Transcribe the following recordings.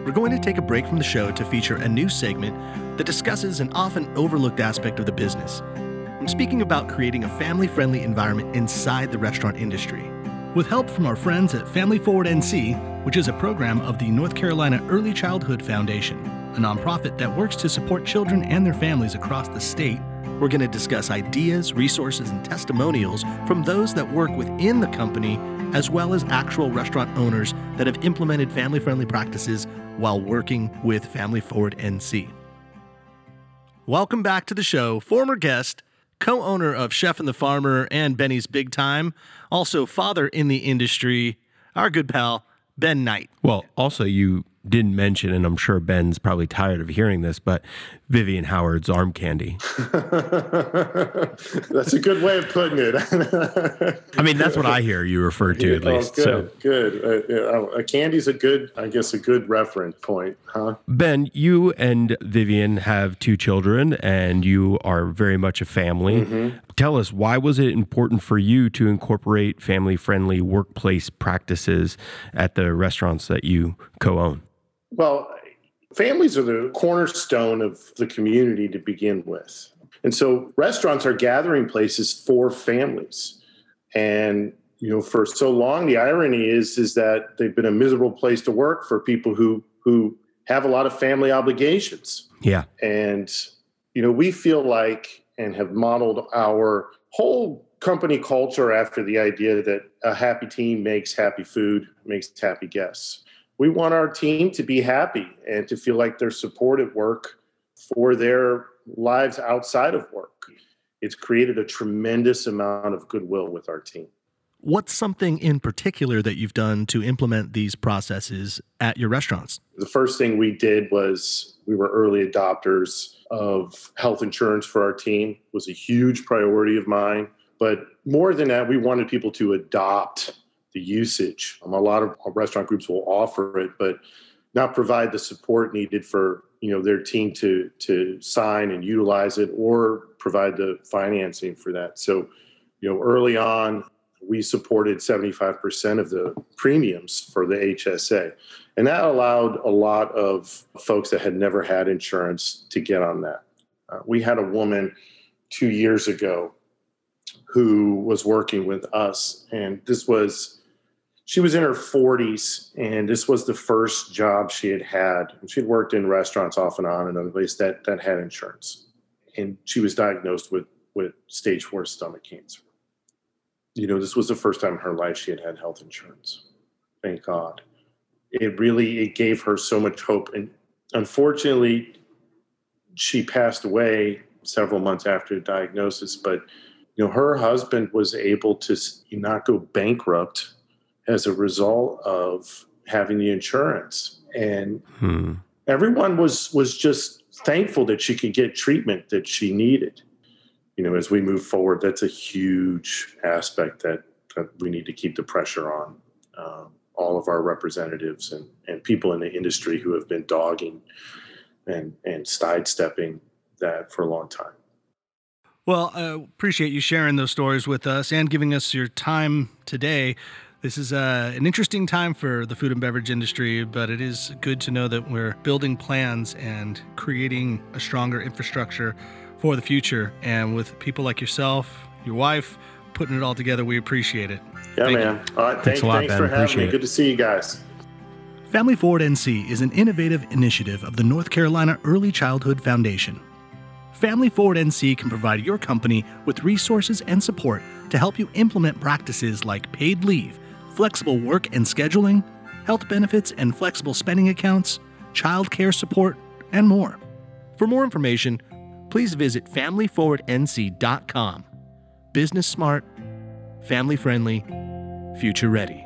we're going to take a break from the show to feature a new segment that discusses an often overlooked aspect of the business. I'm speaking about creating a family-friendly environment inside the restaurant industry. With help from our friends at Family Forward NC, which is a program of the North Carolina Early Childhood Foundation, a nonprofit that works to support children and their families across the state, we're going to discuss ideas, resources, and testimonials from those that work within the company, as well as actual restaurant owners that have implemented family-friendly practices while working with Family Forward NC. Welcome back to the show, former guest, co-owner of Chef and the Farmer and Benny's Big Time, also father in the industry, our good pal, Ben Knight. Well, also you didn't mention, and I'm sure Ben's probably tired of hearing this, but Vivian Howard's arm candy. That's a good way of putting it. I mean, that's what I hear you refer to at least. Good. A candy's a good reference point, huh? Ben, you and Vivian have 2 children, and you are very much a family. Mm-hmm. Tell us, why was it important for you to incorporate family-friendly workplace practices at the restaurants that you co-own? Well, families are the cornerstone of the community to begin with. And so restaurants are gathering places for families. And, for so long, the irony is that they've been a miserable place to work for people who have a lot of family obligations. Yeah. And, we feel like and have modeled our whole company culture after the idea that a happy team makes happy food, makes happy guests. We want our team to be happy and to feel like they're supported work for their lives outside of work. It's created a tremendous amount of goodwill with our team. What's something in particular that you've done to implement these processes at your restaurants? The first thing we did was we were early adopters of health insurance for our team. It was a huge priority of mine. But more than that, we wanted people to adopt the usage. A lot of restaurant groups will offer it, but not provide the support needed for their team to sign and utilize it, or provide the financing for that. So, early on, we supported 75% of the premiums for the HSA, and that allowed a lot of folks that had never had insurance to get on that. We had a woman 2 years ago who was working with us, and she was in her 40s, and this was the first job she had had. And she'd worked in restaurants off and on in other places that had insurance. And she was diagnosed with stage 4 stomach cancer. This was the first time in her life she had health insurance. Thank God. It gave her so much hope. And unfortunately, she passed away several months after the diagnosis. But, her husband was able to not go bankrupt as a result of having the insurance. And everyone was just thankful that she could get treatment that she needed. As we move forward, that's a huge aspect that we need to keep the pressure on all of our representatives and people in the industry who have been dogging and sidestepping that for a long time. Well, I appreciate you sharing those stories with us and giving us your time today. This is an interesting time for the food and beverage industry, but it is good to know that we're building plans and creating a stronger infrastructure for the future. And with people like yourself, your wife, putting it all together, we appreciate it. Yeah, man. All right, thanks a lot, Ben. Thanks for having me. Good to see you guys. Family Forward NC is an innovative initiative of the North Carolina Early Childhood Foundation. Family Forward NC can provide your company with resources and support to help you implement practices like paid leave, flexible work and scheduling, health benefits and flexible spending accounts, child care support, and more. For more information, please visit familyforwardnc.com. Business smart, family friendly, future ready.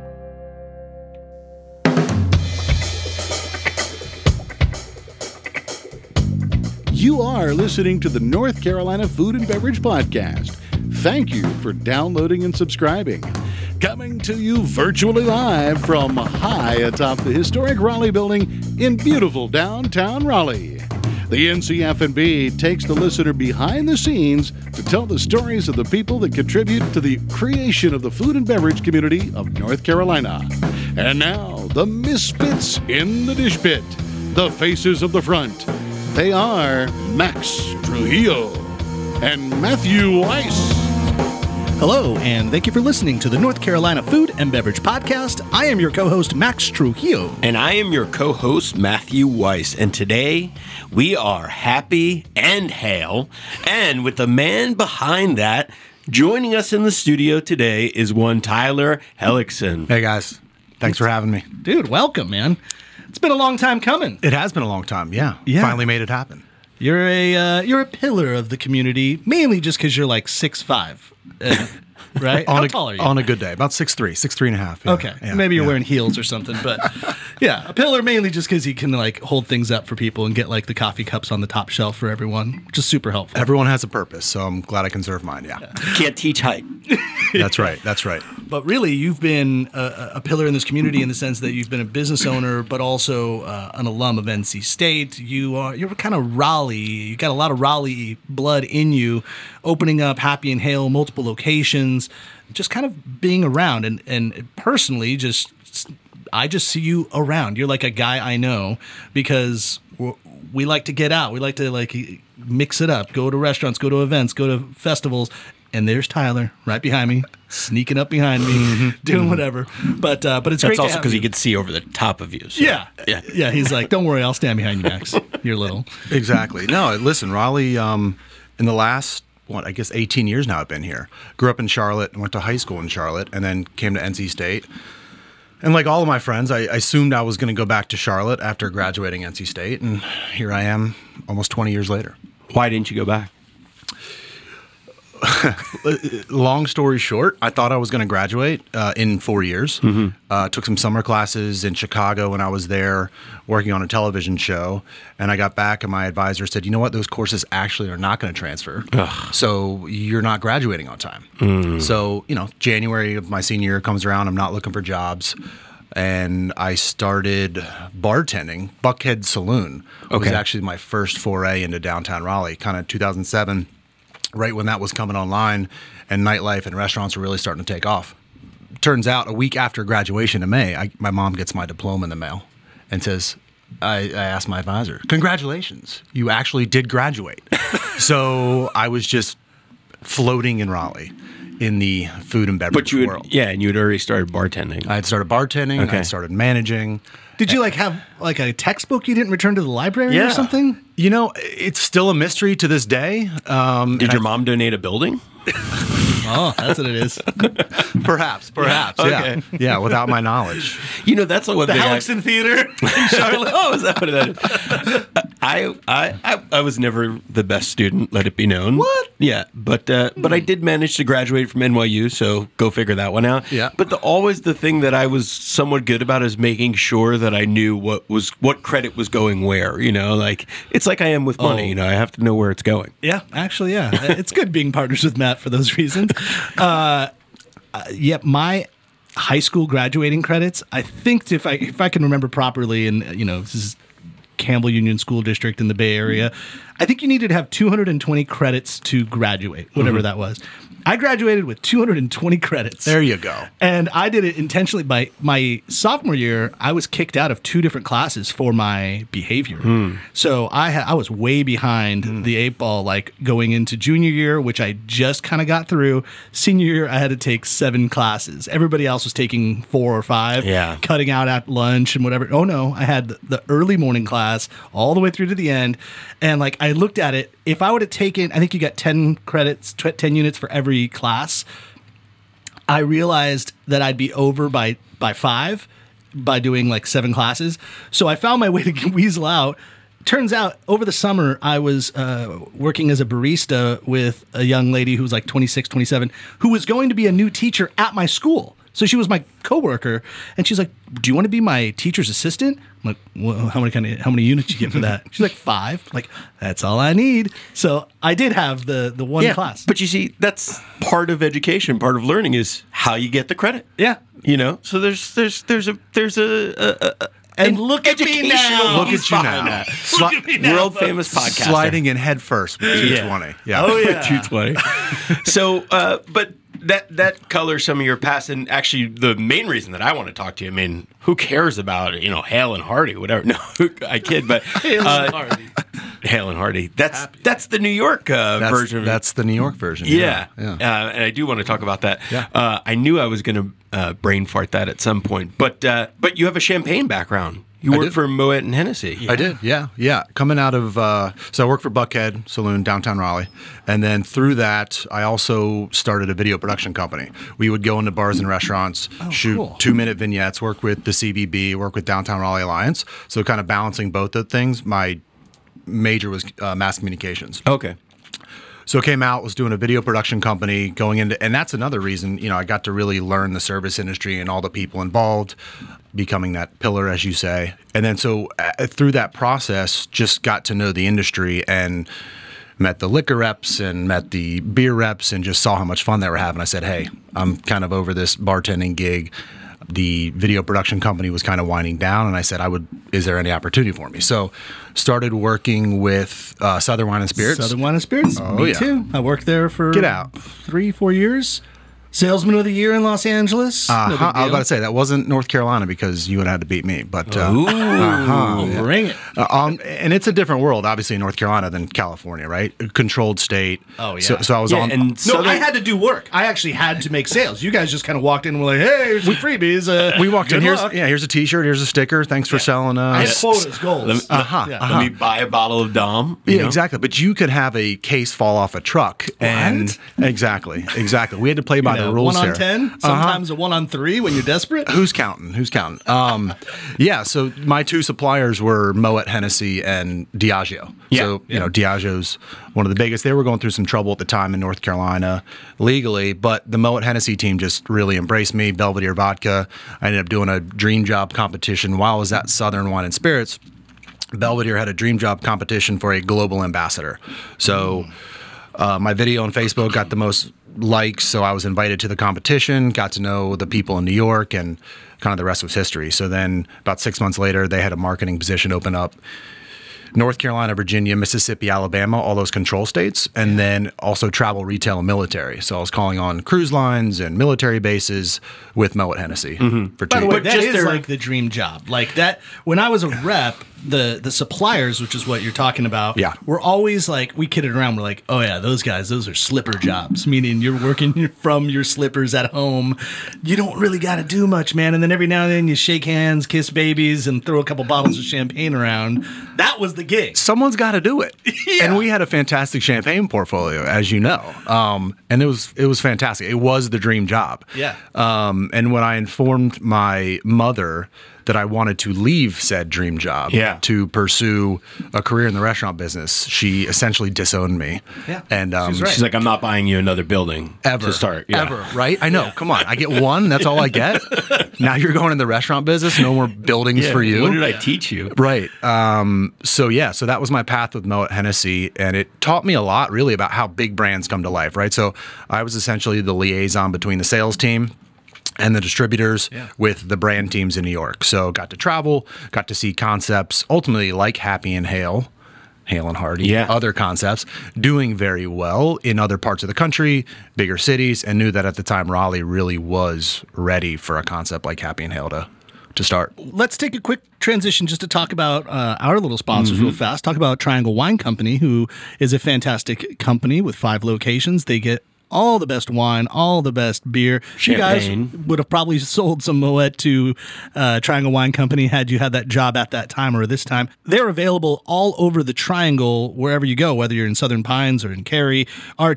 You are listening to the North Carolina Food and Beverage Podcast. Thank you for downloading and subscribing. Coming to you virtually live from high atop the historic Raleigh building in beautiful downtown Raleigh. The NCF&B takes the listener behind the scenes to tell the stories of the people that contribute to the creation of the food and beverage community of North Carolina. And now, the misfits in the dish pit, the faces of the front. They are Max Trujillo and Matthew Weiss. Hello, and thank you for listening to the North Carolina Food and Beverage Podcast. I am your co-host, Max Trujillo. And I am your co-host, Matthew Weiss. And today, we are happy and hale. And with the man behind that, joining us in the studio today is one Tyler Hellickson. Hey, guys. Thanks for having me. Dude, welcome, man. It's been a long time coming. It has been a long time, yeah. Finally made it happen. You're a pillar of the community, mainly just because you're like 6'5", right? How tall are you? On a good day. About 6'3", 6'3.5". Yeah. Okay, maybe you're wearing heels or something, but yeah, a pillar mainly just because he can like hold things up for people and get like the coffee cups on the top shelf for everyone, which is super helpful. Everyone has a purpose, so I'm glad I can serve mine, yeah. Can't teach height. That's right, that's right. But really, you've been a pillar in this community in the sense that you've been a business owner, but also an alum of NC State. You're kind of Raleigh. You got a lot of Raleigh blood in you, opening up Happy and Hale, multiple locations, just kind of being around. And personally, I just see you around. You're like a guy I know because we like to get out. We like to like mix it up, go to restaurants, go to events, go to festivals. And there's Tyler right behind me, sneaking up behind me, doing whatever. But it's great. That's also because he could see over the top of you. So. Yeah. He's like, don't worry, I'll stand behind you, Max. You're little. Exactly. No, listen, Raleigh, in the last, 18 years now I've been here. Grew up in Charlotte, went to high school in Charlotte, and then came to NC State. And like all of my friends, I assumed I was going to go back to Charlotte after graduating NC State, and here I am almost 20 years later. Why didn't you go back? Long story short, I thought I was going to graduate in 4 years. Took some summer classes in Chicago when I was there working on a television show. And I got back and my advisor said, you know what, those courses actually are not going to transfer. So you're not graduating on time. So, January of my senior year comes around. I'm not looking for jobs. And I started bartending. Buckhead Saloon was actually my first foray into downtown Raleigh, kind of 2007. Right when that was coming online and nightlife and restaurants were really starting to take off. Turns out a week after graduation in May, my mom gets my diploma in the mail and says, I asked my advisor, congratulations, you actually did graduate. So I was just floating in Raleigh in the food and beverage world. Yeah, and you had already started bartending. I had started bartending. I had started managing. Did you have a textbook you didn't return to the library or something? It's still a mystery to this day. Did your mom donate a building? Oh, that's what it is. Perhaps. Okay. Yeah, without my knowledge. That's like what the Hellickson Theater in Charlotte. Oh, is that what that is? I was never the best student, let it be known. What? Yeah, but I did manage to graduate from NYU, so go figure that one out. Yeah. But always the thing that I was somewhat good about is making sure that I knew what credit was going where. It's like I am with money. I have to know where it's going. Yeah, actually, yeah. It's good being partners with Matt for those reasons. My high school graduating credits, I think if I can remember properly, and this is Campbell Union School District in the Bay Area, I think you needed to have 220 credits to graduate, whatever that was. I graduated with 220 credits. There you go. And I did it intentionally. By my sophomore year, I was kicked out of 2 different classes for my behavior. So I was way behind the 8 ball, going into junior year, which I just kind of got through. Senior year, I had to take 7 classes. Everybody else was taking 4 or 5, cutting out at lunch and whatever. Oh no, I had the early morning class all the way through to the end. And I looked at it. If I would have taken, I think you got 10 credits, 10 units for every class. I realized that I'd be over by 5 by doing 7 classes. So I found my way to weasel out. Turns out over the summer, I was working as a barista with a young lady who was 26, 27, who was going to be a new teacher at my school. So she was my coworker, and she's like, "Do you want to be my teacher's assistant?" I'm like, "Well, how many units you get for that?" She's like, 5. I'm like, that's all I need. So I did have the one class. But you see, that's part of education. Part of learning is how you get the credit. Yeah. So there's a and look at me now. Look at you now. Look at me now. World famous podcaster. Sliding in head first with 220. Oh, yeah. With 220. So, but that colors some of your past, and actually the main reason that I want to talk to you. I mean, who cares about Hale and Hardy, whatever? No, I kid, but Hale and Hardy. Hale and Hardy. That's the New York version. That's the New York version. Yeah. And I do want to talk about that. Yeah. I knew I was going to brain fart that at some point, but you have a champagne background. You worked for Moet and Hennessy. I did, yeah. Coming out of, so I worked for Buckhead Saloon, downtown Raleigh. And then through that, I also started a video production company. We would go into bars and restaurants, shoot 2-minute vignettes, work with the CVB, work with Downtown Raleigh Alliance. So kind of balancing both of things. My major was mass communications. Okay. So came out, was doing a video production company, going into, and that's another reason, I got to really learn the service industry and all the people involved, becoming that pillar, as you say. And then so through that process, just got to know the industry and met the liquor reps and met the beer reps and just saw how much fun they were having. I said, hey, I'm kind of over this bartending gig. The video production company was kind of winding down, and I said, is there any opportunity for me? So started working with Southern Wine and Spirits. Southern Wine and Spirits. Me too. I worked there for 3-4 years. Salesman of the Year in Los Angeles. I was about to say, that wasn't North Carolina because you would have had to beat me. But bring it. And it's a different world, obviously, in North Carolina than California, right? A controlled state. Oh, yeah. So I was on. And I had to do work. I actually had to make sales. You guys just kind of walked in and were like, hey, here's some freebies. We walked in, here's a T-shirt, here's a sticker. Thanks for selling us. I had quotas, goals. Let me buy a bottle of Dom. Exactly. But you could have a case fall off a truck. And exactly. We had to play by the rules 1 on here. 10, sometimes a 1 on 3 when you're desperate. Who's counting? So my two suppliers were Moet Hennessy and Diageo. So Diageo's one of the biggest. They were going through some trouble at the time in North Carolina legally, but the Moet Hennessy team just really embraced me. Belvedere Vodka. I ended up doing a dream job competition while I was at Southern Wine and Spirits. Belvedere had a dream job competition for a global ambassador. So my video on Facebook got the most likes, so I was invited to the competition, got to know the people in New York, and kind of the rest was history. So then about 6 months later, they had a marketing position open up. North Carolina, Virginia, Mississippi, Alabama, all those control states, and then also travel, retail, and military. So I was calling on cruise lines and military bases with Moet Hennessy for 2 By the way, years. that is like the dream job. Like that, when I was a rep, the suppliers, which is what you're talking about, were always like, we kidded around. We're like, oh yeah, those guys, those are slipper jobs, meaning you're working from your slippers at home. You don't really got to do much, man. And then every now and then you shake hands, kiss babies, and throw a couple bottles of champagne around. That was the gig. Someone's got to do it. And we had a fantastic champagne portfolio, as you know. And it was fantastic. It was the dream job. And when I informed my mother that I wanted to leave said dream job to pursue a career in the restaurant business, she essentially disowned me. And she's like, I'm not buying you another building to start. Ever, right? I know. Come on. I get one. That's all I get. Now you're going in the restaurant business. No more buildings for you. What did I teach you? Right. So that was my path with Moet Hennessy, and it taught me a lot really about how big brands come to life, right? So I was essentially the liaison between the sales team and the distributors with the brand teams in New York. So got to travel, got to see concepts, ultimately like Happy and Hale and Hardy, other concepts, doing very well in other parts of the country, bigger cities, and knew that at the time Raleigh really was ready for a concept like Happy and Hale to start. Let's take a quick transition just to talk about our little sponsors real fast. Talk about Triangle Wine Company, who is a fantastic company with 5 locations. They get all the best wine, all the best beer. Champagne. You guys would have probably sold some Moet to Triangle Wine Company had you had that job at that time or this time. They're available all over the Triangle, wherever you go, whether you're in Southern Pines or in Cary,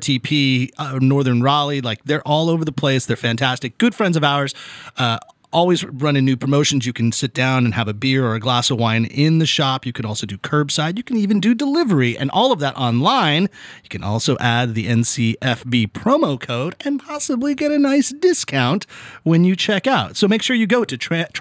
RTP, Northern Raleigh. Like, they're all over the place. They're fantastic. Good friends of ours. Always running new promotions. You can sit down and have a beer or a glass of wine in the shop. You can also do curbside. You can even do delivery, and all of that online. You can also add the NCFB promo code and possibly get a nice discount when you check out. So make sure you go to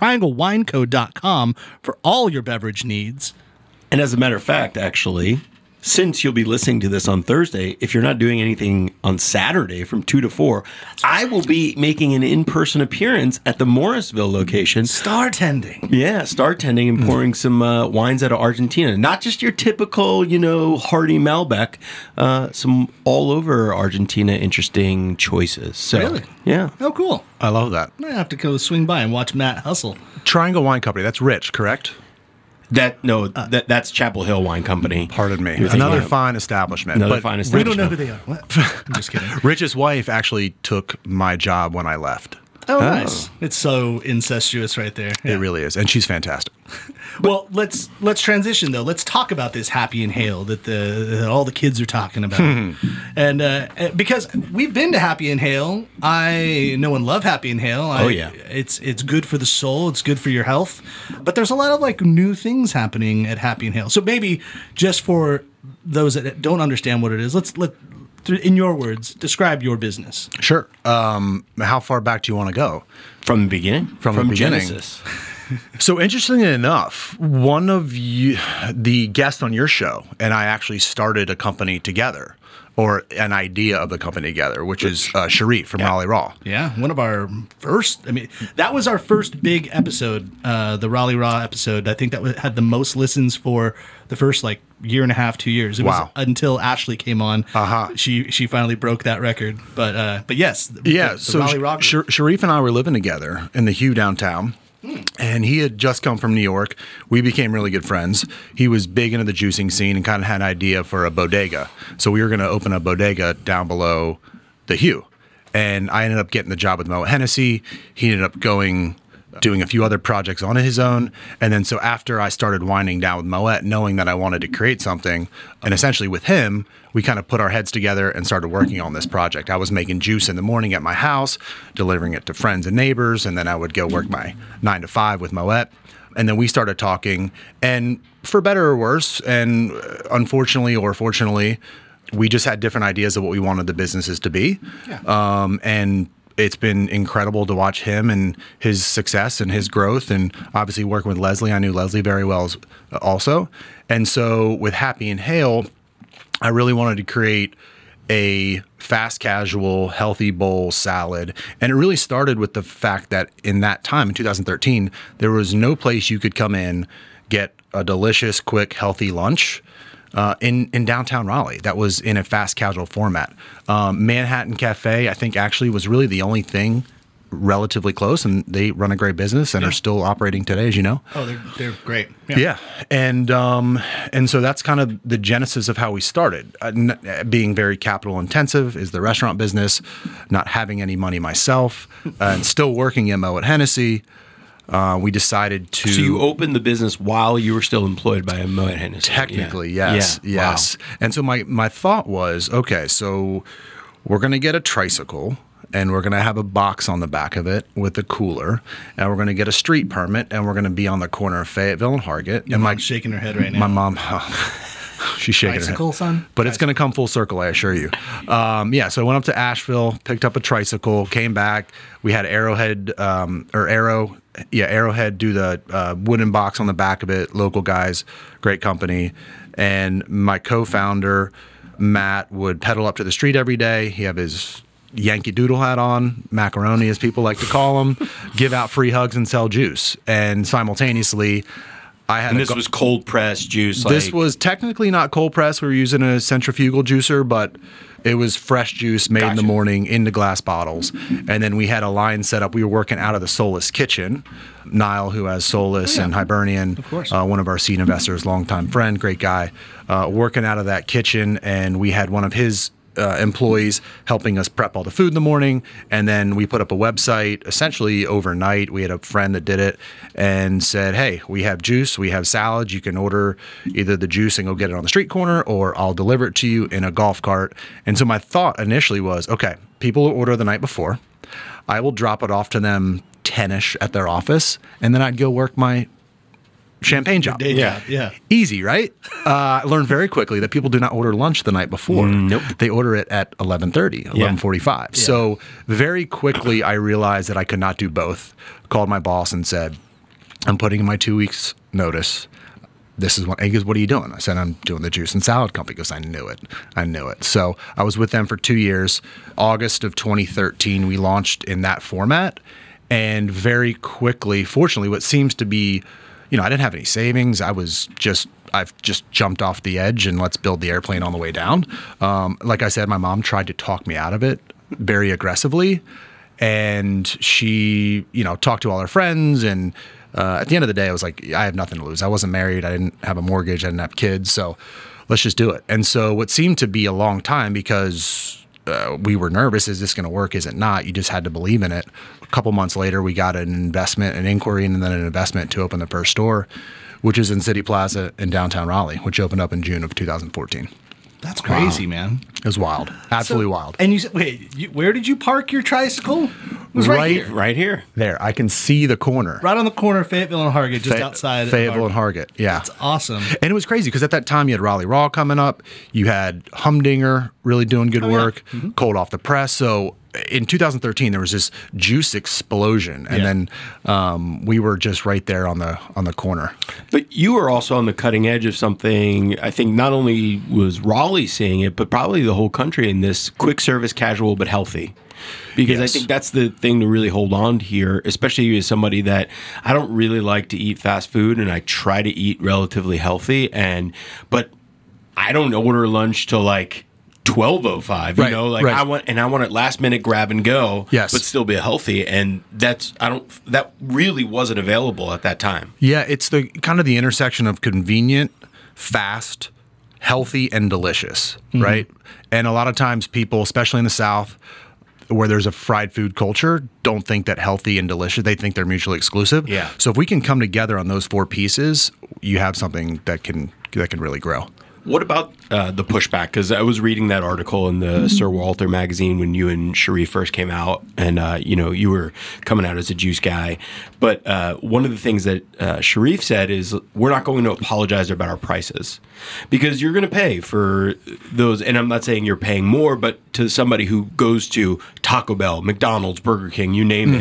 trianglewinecode.com for all your beverage needs. And as a matter of fact, actually, since you'll be listening to this on Thursday, if you're not doing anything on Saturday from 2 to 4, I will be making an in-person appearance at the Morrisville location. Star tending. Yeah, star tending and pouring some wines out of Argentina. Not just your typical, hearty Malbec, some all over Argentina interesting choices. So, Really? Yeah. Oh, cool. I love that. I have to go swing by and watch Matt hustle. Triangle Wine Company. That's Rich, correct? That's Chapel Hill Wine Company. Pardon me. You're thinking Another of- fine establishment. Another But fine We establishment. don't know who they are. What? I'm just kidding. Rich's wife actually took my job when I left. Oh, nice. It's so incestuous right there. Yeah. It really is. And she's fantastic. Well, let's transition though. Let's talk about this Happy Inhale that all the kids are talking about, and because we've been to Happy Inhale, I know and love Happy Inhale. It's good for the soul. It's good for your health. But there's a lot of like new things happening at Happy Inhale. So maybe just for those that don't understand what it is, let in your words describe your business. Sure. How far back do you want to go? From the beginning? From the beginning. Genesis. So interestingly enough, one of the guests on your show and I actually started a company together, or an idea of the company together, which is Sharif from Raleigh Raw. Yeah, one of our first. I mean, that was our first big episode, the Raleigh Raw episode. I think that had the most listens for the first year and a half, 2 years. It was until Ashley came on. She finally broke that record. But yes, the so Raleigh Raw group. Sharif and I were living together in the Hugh downtown. And he had just come from New York. We became really good friends. He was big into the juicing scene and kind of had an idea for a bodega. So we were going to open a bodega down below the Hugh. And I ended up getting the job with Moet Hennessy. He ended up doing a few other projects on his own. And then so after I started winding down with Moet, knowing that I wanted to create something, and essentially with him, we kind of put our heads together and started working on this project. I was making juice in the morning at my house, delivering it to friends and neighbors, and then I would go work my 9 to 5 with Moet. And then we started talking, and for better or worse, and unfortunately or fortunately, we just had different ideas of what we wanted the businesses to be. And it's been incredible to watch him and his success and his growth, and obviously working with Leslie. I knew Leslie very well also. And so with Happy Inhale, I really wanted to create a fast casual, healthy bowl salad. And it really started with the fact that in that time, in 2013, there was no place you could come in, get a delicious, quick, healthy lunch in downtown Raleigh that was in a fast casual format. Manhattan Cafe, I think, actually was really the only thing relatively close, and they run a great business and are still operating today, as you know. Oh, they're great. Yeah. And so that's kind of the genesis of how we started. Being very capital intensive is the restaurant business, not having any money myself, and still working at Moet Hennessy. We decided to... So you opened the business while you were still employed by Moet Hennessy? Technically, yeah. yes. Yeah. Yes. Wow. And so my thought was, okay, so we're going to get a tricycle, and we're going to have a box on the back of it with a cooler, and we're going to get a street permit, and we're going to be on the corner of Fayetteville and Hargett. Your mom's shaking her head right now. My mom... She's shaking tricycle, her head. son? But it's going to come full circle, I assure you. So I went up to Asheville, picked up a tricycle, came back. We had Arrowhead do the wooden box on the back of it. Local guys, great company. And my co-founder, Matt, would pedal up to the street every day. He had his Yankee Doodle hat on, macaroni as people like to call him, give out free hugs and sell juice. And simultaneously... this was cold pressed juice. This was technically not cold pressed. We were using a centrifugal juicer, but it was fresh juice made in the morning into glass bottles. And then we had a line set up. We were working out of the Solus kitchen. Niall, who has Solus and Hibernian, of course. One of our seed investors, longtime friend, great guy, working out of that kitchen. And we had one of his employees helping us prep all the food in the morning, and then we put up a website essentially overnight. We had a friend that did it and said, hey, we have juice, we have salads, you can order either the juice and go get it on the street corner, or I'll deliver it to you in a golf cart. And so my thought initially was, okay, people will order the night before, I will drop it off to them 10ish at their office, and then I'd go work my champagne job. Yeah. Easy, right? I learned very quickly that people do not order lunch the night before. Nope. They order it at 11:30, 11:45. Yeah. So very quickly I realized that I could not do both. Called my boss and said, I'm putting in my 2 weeks notice. this is what, he goes, what are you doing? I said, I'm doing the juice and salad company. He goes, I knew it. So I was with them for 2 years. August of 2013, we launched in that format. And very quickly, fortunately, what seems to be, I didn't have any savings. I've just jumped off the edge and let's build the airplane on the way down. Like I said, my mom tried to talk me out of it very aggressively. And she, talked to all her friends. And at the end of the day, I was like, I have nothing to lose. I wasn't married. I didn't have a mortgage. I didn't have kids. So let's just do it. And so what seemed to be a long time, because we were nervous, is this going to work? Is it not? You just had to believe in it. A couple months later, we got an investment, an inquiry, and then an investment to open the first store, which is in City Plaza in downtown Raleigh, which opened up in June of 2014. That's crazy, man. It was wild. Absolutely wild. And you said, wait, where did you park your tricycle? It was right here. Right here. There. I can see the corner. Right on the corner of Fayetteville and Hargett, just outside Fayetteville and Hargett. Yeah. That's awesome. And it was crazy because at that time you had Raleigh Raw coming up. You had Humdinger really doing good work, Cold Off the Press. So in 2013, there was this juice explosion. And then we were just right there on the corner. But you were also on the cutting edge of something. I think not only was Raleigh seeing it, but probably the whole country in this quick service, casual, but healthy. Because I think that's the thing to really hold on to here, especially as somebody that I don't really like to eat fast food and I try to eat relatively healthy. But I don't order lunch till like 12:05, I want it last minute grab and go, but still be healthy. And that really wasn't available at that time. Yeah. It's the kind of the intersection of convenient, fast, healthy, and delicious. Right. And a lot of times people, especially in the South, where there's a fried food culture, don't think that healthy and delicious. They think they're mutually exclusive. Yeah. So if we can come together on those four pieces, you have something that can really grow. What about the pushback? Because I was reading that article in the Sir Walter magazine when you and Sharif first came out, and you were coming out as a juice guy. But one of the things that Sharif said is, we're not going to apologize about our prices, because you're going to pay for those. And I'm not saying you're paying more, but to somebody who goes to Taco Bell, McDonald's, Burger King, you name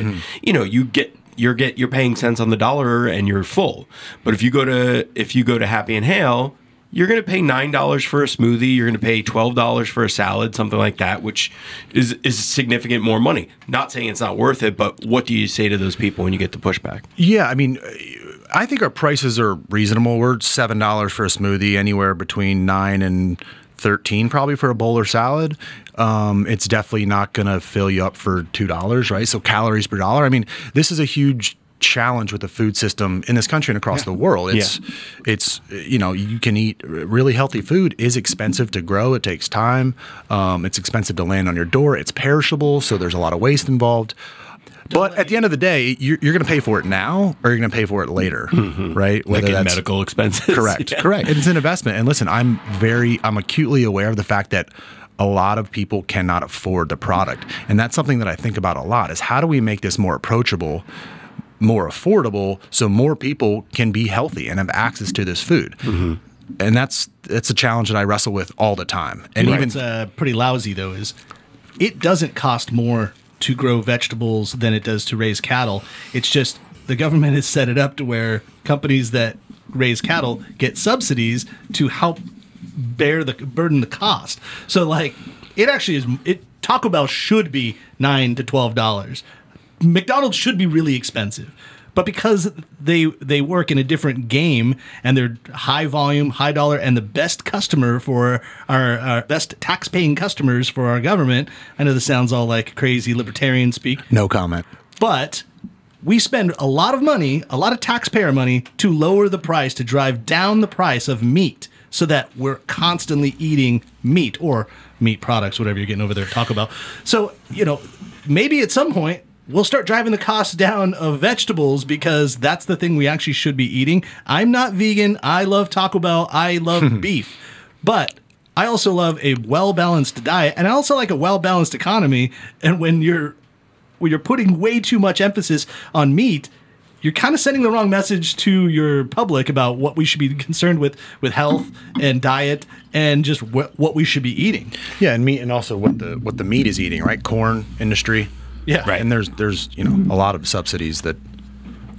it, you're paying cents on the dollar and you're full. But if you go to Happy and Hale, you're going to pay $9 for a smoothie. You're going to pay $12 for a salad, something like that, which is significant more money. Not saying it's not worth it, but what do you say to those people when you get the pushback? Yeah, I mean, I think our prices are reasonable. We're $7 for a smoothie, anywhere between $9 and $13 probably for a bowl or salad. It's definitely not going to fill you up for $2, right? So calories per dollar. I mean, this is a huge challenge with the food system in this country and across the world. It's you can eat really healthy food. Is expensive to grow. It takes time. It's expensive to land on your door. It's perishable, so there's a lot of waste involved. But at the end of the day, you're going to pay for it now, or you're going to pay for it later, right? Whether that's medical expenses. Correct. And it's an investment. And listen, I'm acutely aware of the fact that a lot of people cannot afford the product, and that's something that I think about a lot. Is how do we make this more approachable, more affordable, so more people can be healthy and have access to this food. And that's a challenge that I wrestle with all the time. And even it's pretty lousy though, is it doesn't cost more to grow vegetables than it does to raise cattle. It's just the government has set it up to where companies that raise cattle get subsidies to help burden the cost. So like it actually is. Taco Bell should be $9 to $12. McDonald's should be really expensive, but because they work in a different game and they're high volume, high dollar, and the best customer for our best tax-paying customers for our government. I know this sounds all like crazy libertarian speak. No comment. But we spend a lot of money, a lot of taxpayer money, to lower the price, to drive down the price of meat, so that we're constantly eating meat or meat products, whatever you're getting over there at Taco Bell. So, maybe at some point, we'll start driving the cost down of vegetables, because that's the thing we actually should be eating. I'm not vegan. I love Taco Bell. I love beef. But I also love a well-balanced diet, and I also like a well-balanced economy. And when you're putting way too much emphasis on meat, you're kind of sending the wrong message to your public about what we should be concerned with health and diet and just what we should be eating. Yeah, and meat, and also what the meat is eating, right? Corn industry. Yeah. Right. And there's a lot of subsidies that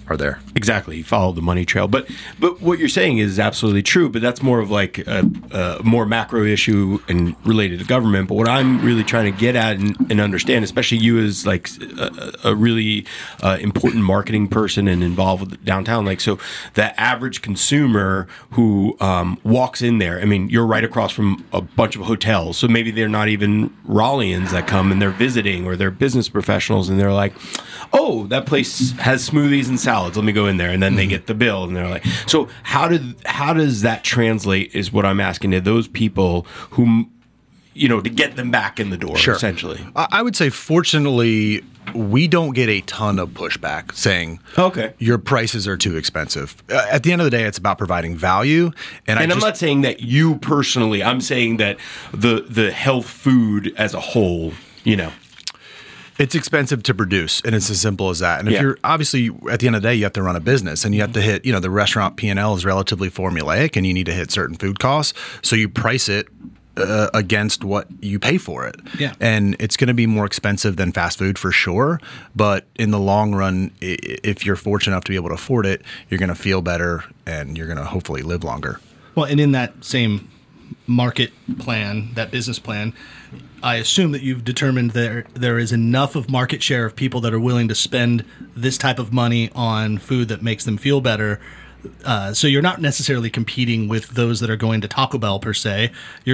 are there. Exactly. You follow the money trail. But what you're saying is absolutely true, but that's more of like a more macro issue and related to government. But what I'm really trying to get at and understand, especially you as like a really important marketing person and involved with downtown, like, so the average consumer who walks in there, I mean, you're right across from a bunch of hotels, so maybe they're not even Raleighans that come and they're visiting, or they're business professionals and they're like, oh, that place has smoothies and salads, let me go in there, and then they get the bill and they're like, so how does that translate is what I'm asking to those people who, you know, to get them back in the door, essentially. I would say, fortunately, we don't get a ton of pushback saying, okay, your prices are too expensive. At the end of the day, it's about providing value. And I'm not saying that you personally, I'm saying that the health food as a whole, you know. It's expensive to produce, and it's as simple as that. And if you're obviously, at the end of the day, you have to run a business, and you have to hit, you know, the restaurant P&L is relatively formulaic, and you need to hit certain food costs. So you price it against what you pay for it. Yeah. And it's going to be more expensive than fast food for sure. But in the long run, if you're fortunate enough to be able to afford it, you're going to feel better, and you're going to hopefully live longer. Well, and in that same market plan, that business plan, I assume that you've determined there is enough of market share of people that are willing to spend this type of money on food that makes them feel better. So you're not necessarily competing with those that are going to Taco Bell per se.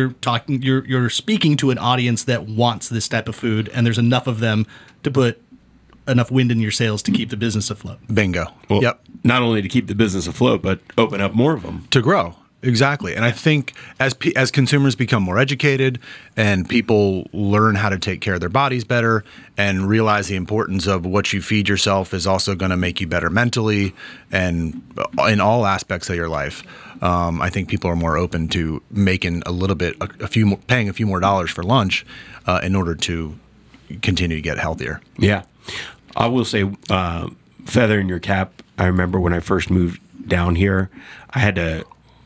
You're speaking to an audience that wants this type of food, and there's enough of them to put enough wind in your sails to keep the business afloat. Bingo. Well, yep. Not only to keep the business afloat, but open up more of them to grow. Exactly. And I think as consumers become more educated and people learn how to take care of their bodies better and realize the importance of what you feed yourself is also going to make you better mentally and in all aspects of your life, I think people are more open to making paying a few more dollars for lunch in order to continue to get healthier. Yeah. I will say, feather in your cap, I remember when I first moved down here, I had to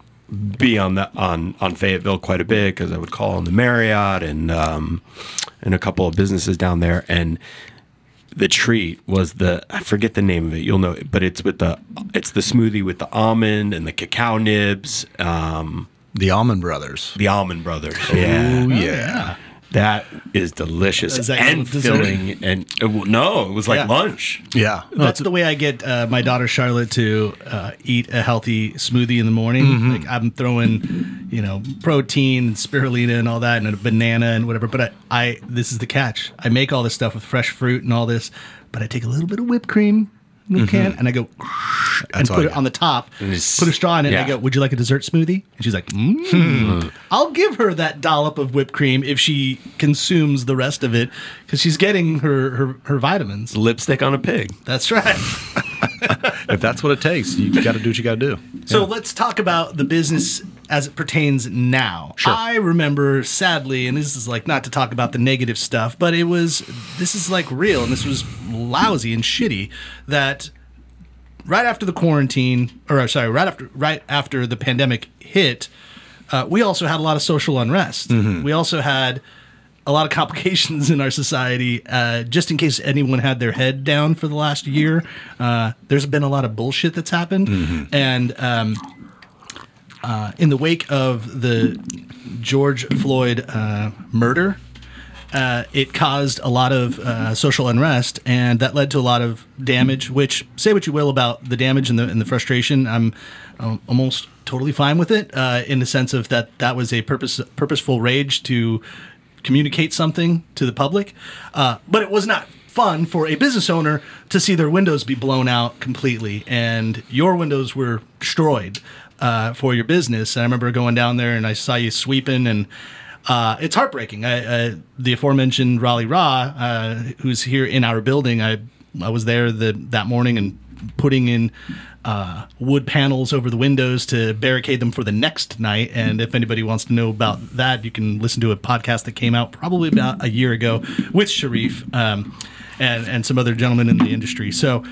be on Fayetteville quite a bit because I would call on the Marriott and a couple of businesses down there, and the treat was I forget the name of it, you'll know it, but it's the smoothie with the almond and the cacao nibs. The Almond Brothers. The Almond Brothers. Yeah. Oh yeah. That is delicious and filling. And no, it was like lunch. Yeah, that's the way I get my daughter Charlotte to eat a healthy smoothie in the morning. Mm-hmm. Like I'm throwing, protein, and spirulina, and all that, and a banana and whatever. But I this is the catch. I make all this stuff with fresh fruit and all this, but I take a little bit of whipped cream. Can and I go and put it on the top, put a straw in it, and I go, would you like a dessert smoothie? And she's like, I'll give her that dollop of whipped cream if she consumes the rest of it, because she's getting her vitamins. Lipstick on a pig. That's right. If that's what it takes, you got to do what you got to do. So let's talk about the business as it pertains now. Sure. I remember, sadly, and this is like not to talk about the negative stuff, but this is like real, and this was lousy and shitty, that right after the quarantine, right after the pandemic hit, we also had a lot of social unrest. Mm-hmm. We also had a lot of complications in our society. Just in case anyone had their head down for the last year, there's been a lot of bullshit that's happened. Mm-hmm. And in the wake of the George Floyd murder, it caused a lot of social unrest, and that led to a lot of damage, which, say what you will about the damage and the frustration, I'm almost totally fine with it, in the sense of that was a purposeful rage to communicate something to the public. But it was not fun for a business owner to see their windows be blown out completely, and your windows were destroyed for your business. And I remember going down there and I saw you sweeping, and it's heartbreaking. The aforementioned Raleigh Raw, who's here in our building, I was there that morning and putting in wood panels over the windows to barricade them for the next night. And if anybody wants to know about that, you can listen to a podcast that came out probably about a year ago with Sharif and some other gentlemen in the industry. So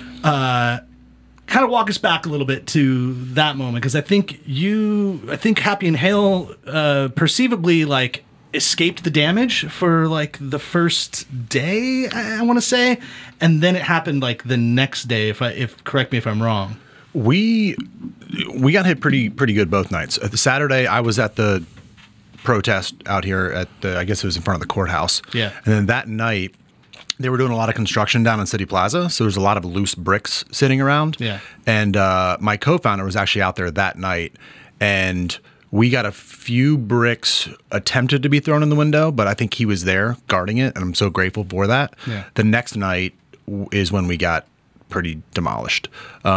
kind of walk us back a little bit to that moment, because I think Happy and Hale perceivably, like, escaped the damage for like the first day, I want to say, and then it happened like the next day. If correct me if I'm wrong. We got hit pretty good both nights. The Saturday, I was at the protest out here at I guess it was in front of the courthouse. Yeah. And then that night, they were doing a lot of construction down in City Plaza, so there's a lot of loose bricks sitting around. Yeah. And my co-founder was actually out there that night, and we got a few bricks attempted to be thrown in the window, but I think he was there guarding it, and I'm so grateful for that. Yeah. The next night is when we got pretty demolished.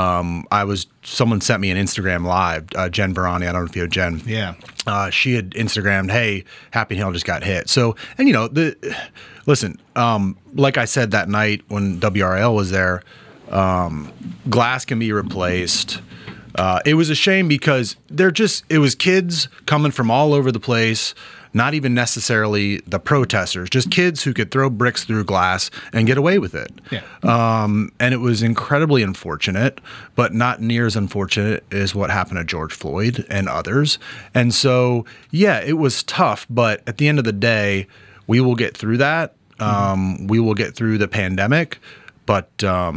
Someone sent me an Instagram live, Jen Verani. I don't know if you know Jen. Yeah. She had Instagrammed, hey, Happy Hill just got hit. So, and listen, like I said that night when WRL was there, glass can be replaced. It was a shame because it was kids coming from all over the place, not even necessarily the protesters, just kids who could throw bricks through glass and get away with it. Yeah. And it was incredibly unfortunate, but not near as unfortunate as what happened to George Floyd and others. And so, yeah, it was tough, but at the end of the day, we will get through that. We will get through the pandemic, but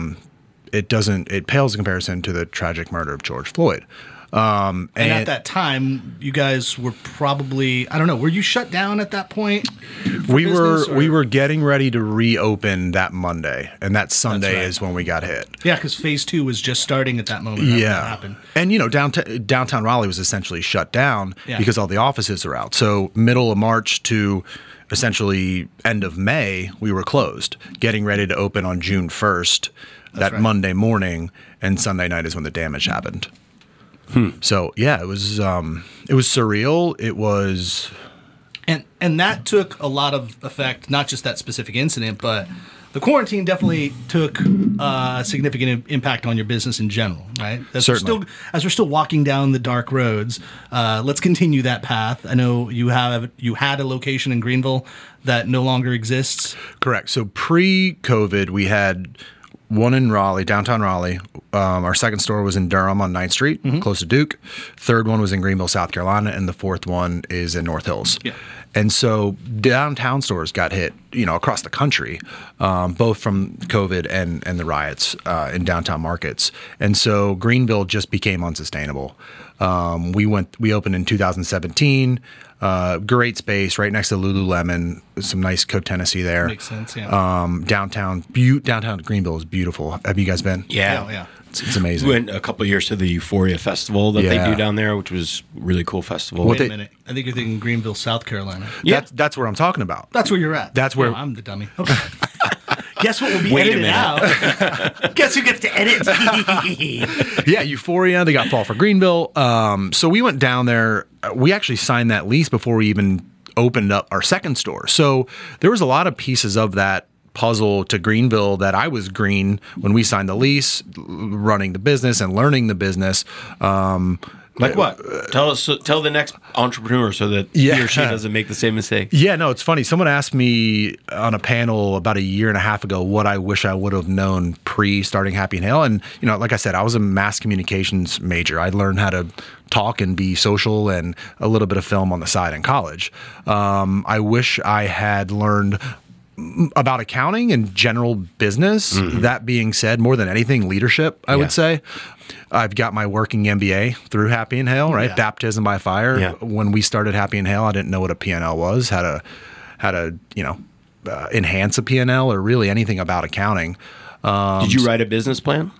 it pales in comparison to the tragic murder of George Floyd. And at that time, you guys were probably, I don't know, were you shut down at that point? We were getting ready to reopen that Monday, and that Sunday right. is when we got hit. Yeah, because phase 2 was just starting at that moment. Yeah. That happened. And downtown Raleigh was essentially shut down because all the offices are out. So middle of March to essentially end of May, we were closed, getting ready to open on June 1st, that right. Monday morning, and Sunday night is when the damage happened. So yeah, it was surreal. It was, and that took a lot of effect. Not just that specific incident, but the quarantine definitely took a significant impact on your business in general, right? Certainly. As we're still walking down the dark roads, let's continue that path. I know you had a location in Greenville that no longer exists. Correct. So pre-COVID, we had one in Raleigh, downtown Raleigh. Our second store was in Durham on 9th Street, close to Duke. Third one was in Greenville, South Carolina, and the fourth one is in North Hills. Yeah. And so downtown stores got hit, across the country, both from COVID and the riots in downtown markets. And so Greenville just became unsustainable. We opened in 2017. Great space right next to Lululemon. Some nice co-tenancy there. Makes sense, yeah. Downtown Greenville is beautiful. Have you guys been? Yeah. It's amazing. We went a couple of years to the Euphoria Festival that they do down there, which was a really cool festival. Wait a minute. I think you're thinking Greenville, South Carolina. Yeah. That's where I'm talking about. That's where you're at. That's where I'm the dummy. Okay. Guess what will be Wait a edited minute. out? Guess who gets to edit? Yeah, Euphoria. They got Fall for Greenville. So we went down there. We actually signed that lease before we even opened up our second store. So there was a lot of pieces of that puzzle to Greenville that I was green when we signed the lease, running the business and learning the business. Like what? Tell the next entrepreneur so that he or she doesn't make the same mistake. Yeah, no, it's funny. Someone asked me on a panel about a year and a half ago what I wish I would have known pre-starting Happy and Hale. And, like I said, I was a mass communications major. I learned how to talk and be social and a little bit of film on the side in college. I wish I had learned about accounting and general business. That being said, more than anything, leadership, I would say. I've got my working MBA through Happy and Hale, right? Yeah. Baptism by fire. Yeah. When we started Happy and Hale, I didn't know what a P&L was, how to enhance a P&L or really anything about accounting. Did you write a business plan?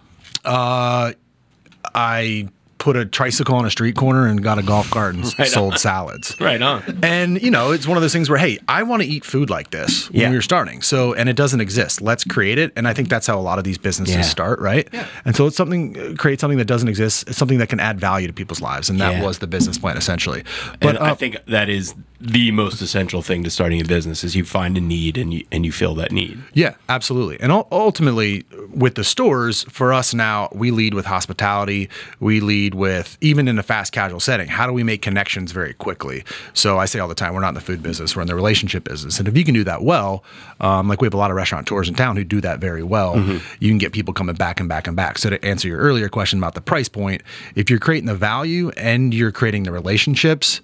I put a tricycle on a street corner and got a golf cart and sold salads. Right on. And, it's one of those things where, hey, I want to eat food like this when we were starting. So, and it doesn't exist. Let's create it. And I think that's how a lot of these businesses start, right? Yeah. And so it's create something that doesn't exist. It's something that can add value to people's lives. And that was the business plan, essentially. But I think that is the most essential thing to starting a business is you find a need and you fill that need. Yeah, absolutely. And ultimately, with the stores, for us now, we lead with hospitality. We lead with, even in a fast casual setting, how do we make connections very quickly? So I say all the time, we're not in the food business, we're in the relationship business. And if you can do that well, like we have a lot of restaurateurs in town who do that very well, you can get people coming back and back and back. So to answer your earlier question about the price point, if you're creating the value and you're creating the relationships,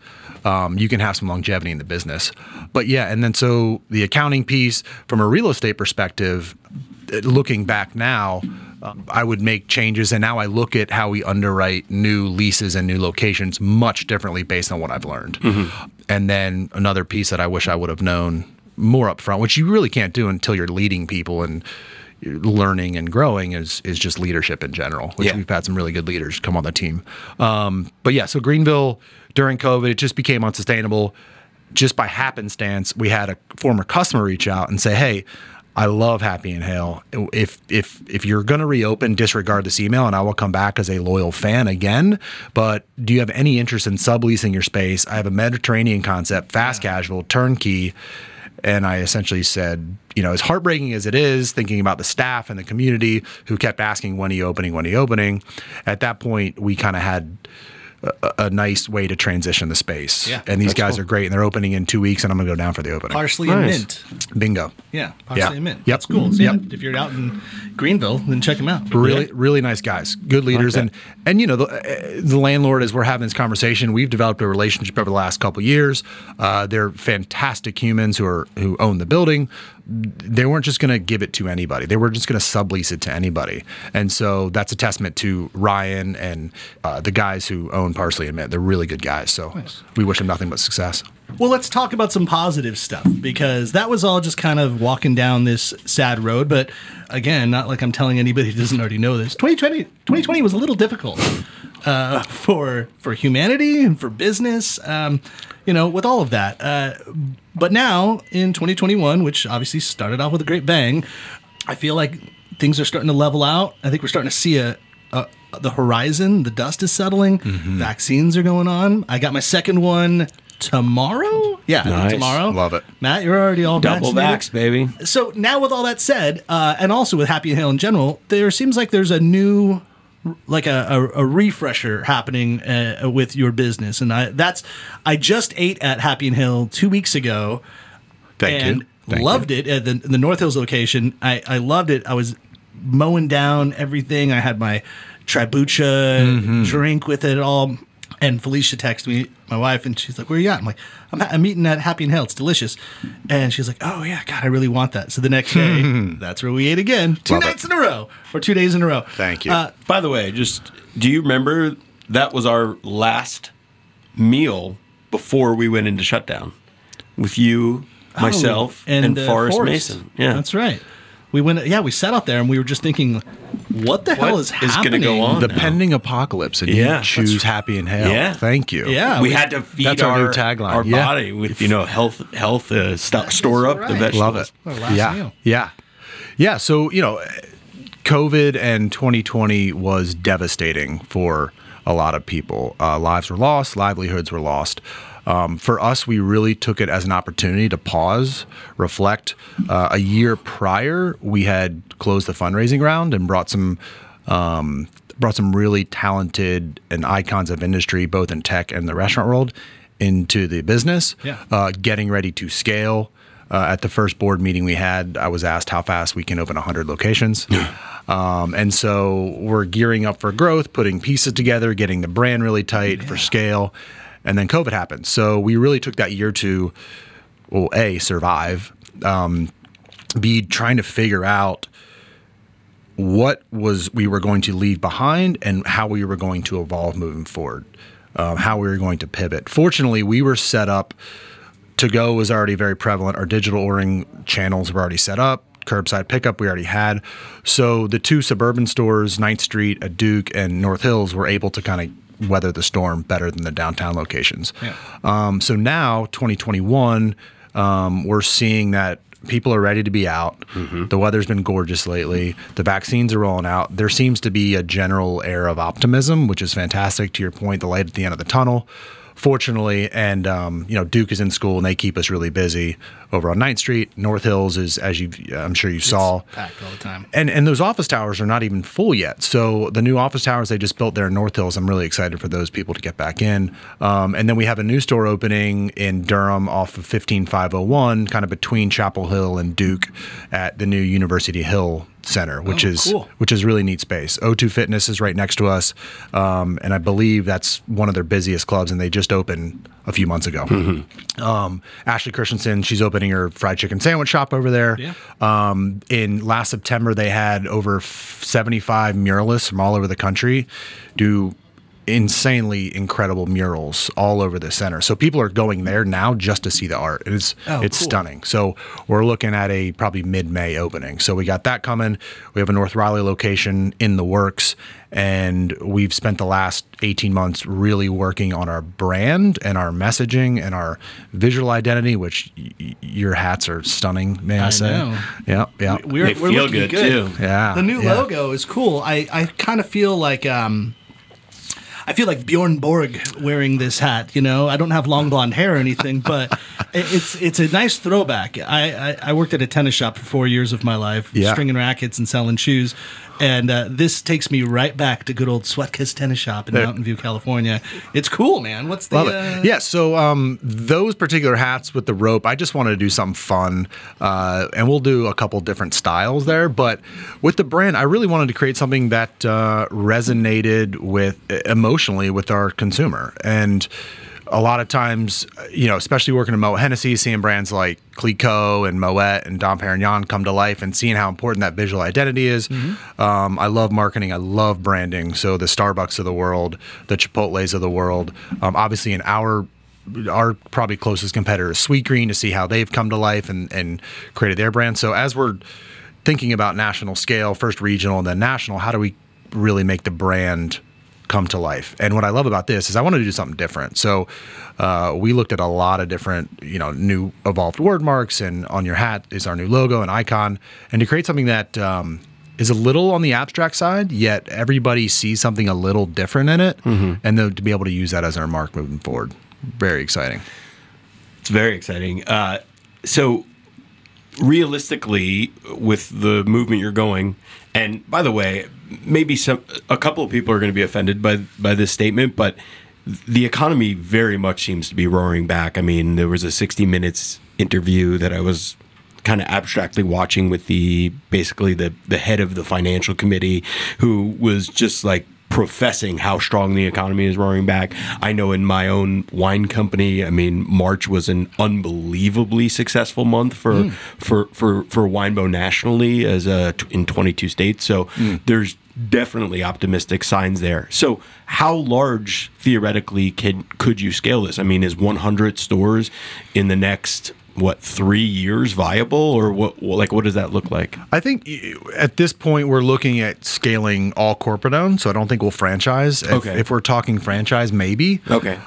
you can have some longevity in the business. But yeah, and then so the accounting piece from a real estate perspective, looking back now, I would make changes, and now I look at how we underwrite new leases and new locations much differently based on what I've learned. And then another piece that I wish I would have known more upfront, which you really can't do until you're leading people and learning and growing, is just leadership in general, which we've had some really good leaders come on the team. But yeah, so Greenville during COVID, it just became unsustainable. Just by happenstance, we had a former customer reach out and say, hey, I love Happy and Hail. If you're going to reopen, disregard this email, and I will come back as a loyal fan again. But do you have any interest in subleasing your space? I have a Mediterranean concept, fast casual, turnkey. And I essentially said, as heartbreaking as it is, thinking about the staff and the community who kept asking, when are you opening? At that point, we kind of had a nice way to transition the space. Yeah, and these guys are great, and they're opening in 2 weeks, and I'm going to go down for the opening. Parsley and mint. Bingo. Yeah, parsley and mint. Yep. That's cool. So if you're out in Greenville, then check them out. Really nice guys, good leaders, and the landlord, as we're having this conversation, we've developed a relationship over the last couple of years. They're fantastic humans who own the building. They weren't just going to give it to anybody. They were just going to sublease it to anybody. And so that's a testament to Ryan and the guys who own Parsley and Mint. They're really good guys. So we wish them nothing but success. Well, let's talk about some positive stuff, because that was all just kind of walking down this sad road. But again, not like I'm telling anybody who doesn't already know this. 2020 was a little difficult for humanity and for business, with all of that. But now in 2021, which obviously started off with a great bang, I feel like things are starting to level out. I think we're starting to see the horizon. The dust is settling. Vaccines are going on. I got my second one tomorrow. Yeah, nice. Tomorrow. Love it. Matt, you're already all Double vax, baby. So now with all that said, and also with Happy and Hail in general, there seems like there's a new, like a refresher happening with your business. And I just ate at Happy and Hail 2 weeks ago. Thank you. Loved it at the North Hills location. I loved it. I was mowing down everything. I had my Tribucha drink with it all. And Felicia texted me, my wife, and she's like, where are you at? I'm like, I'm eating at Happy and Hail. It's delicious. And she's like, oh, yeah, God, I really want that. So the next day, that's where we ate again. 2 nights in a row, or 2 days in a row. Thank you. By the way, do you remember that was our last meal before we went into shutdown with you, myself, and Forrest Mason? Yeah, that's right. We went. Yeah, we sat out there and we were just thinking, what the hell is happening? Going to go on? The pending apocalypse, and you choose Happy and Hail. Yeah, thank you. Yeah, we had to feed our new tagline. Our body with health store up the vegetables. Love it. Yeah. So COVID and 2020 was devastating for a lot of people. Lives were lost, livelihoods were lost. For us, we really took it as an opportunity to pause, reflect. A year prior, we had closed the fundraising round and brought some really talented and icons of industry, both in tech and the restaurant world, into the business. Yeah. Getting ready to scale. At the first board meeting we had, I was asked how fast we can open 100 locations. And so we're gearing up for growth, putting pieces together, getting the brand really tight for scale. And then COVID happened. So we really took that year to, A, survive, B, trying to figure out what we were going to leave behind and how we were going to evolve moving forward, how we were going to pivot. Fortunately, we were set up. To-go was already very prevalent. Our digital ordering channels were already set up. Curbside pickup we already had. So the 2 suburban stores, 9th Street at Duke and North Hills, were able to kind of weather the storm better than the downtown locations. Yeah. So now, 2021, we're seeing that people are ready to be out. The weather's been gorgeous lately. The vaccines are rolling out. There seems to be a general air of optimism, which is fantastic. To your point, the light at the end of the tunnel. Fortunately, and Duke is in school and they keep us really busy over on 9th Street. North Hills is, as I'm sure you saw, packed all the time. And those office towers are not even full yet. So the new office towers they just built there in North Hills, I'm really excited for those people to get back in. And then we have a new store opening in Durham off of 15501, kind of between Chapel Hill and Duke at the new University Hill center, which cool. is really neat space. O2 Fitness is right next to us, and I believe that's one of their busiest clubs, and they just opened a few months ago. Ashley Christensen, she's opening her fried chicken sandwich shop over there. Yeah. In last September, they had over 75 muralists from all over the country do insanely incredible murals all over the center. So people are going there now just to see the art. It's cool. stunning. So we're looking at a probably mid-May opening. So we got that coming. We have a North Raleigh location in the works, and we've spent the last 18 months really working on our brand and our messaging and our visual identity, which your hats are stunning, may I say. know. Yeah. They feel looking good, too. Yeah. The new logo is cool. I kind of feel like Bjorn Borg wearing this hat. You know, I don't have long blonde hair or anything, but it's a nice throwback. I worked at a tennis shop for 4 years of my life, stringing rackets and selling shoes. And this takes me right back to good old Sweatkiss Tennis Shop in Mountain View, California. It's cool, man. What's the... Love it. Yeah, so those particular hats with the rope, I just wanted to do something fun, and we'll do a couple different styles there. But with the brand, I really wanted to create something that resonated with emotionally with our consumer. And a lot of times, you know, especially working at Moet Hennessy, seeing brands like Clicquot and Moet and Dom Perignon come to life and seeing how important that visual identity is. I love marketing. I love branding. So the Starbucks of the world, the Chipotles of the world, obviously in our probably closest competitor is Sweetgreen, to see how they've come to life and created their brand. So as we're thinking about national scale, first regional and then national, how do we really make the brand come to life? And what I love about this is I wanted to do something different. So we looked at a lot of different, you know, new evolved word marks, and on your hat is our new logo and icon. And to create something that is a little on the abstract side, yet everybody sees something a little different in it, and then to be able to use that as our mark moving forward. Very exciting. It's very exciting. So realistically, with the movement you're going, and by the way, maybe a couple of people are going to be offended by this statement, but the economy very much seems to be roaring back. I mean, there was a 60 Minutes interview that I was kind of abstractly watching with basically the head of the financial committee, who was just like professing how strong the economy is roaring back. I know in my own wine company, I mean, March was an unbelievably successful month for Winebow nationally in 22 states. So there's definitely optimistic signs there. So how large theoretically could you scale this? I mean, is 100 stores in the next 3 years viable, or what does that look like? I think at this point we're looking at scaling all corporate owned, so I don't think we'll franchise. If we're talking franchise, maybe. Okay.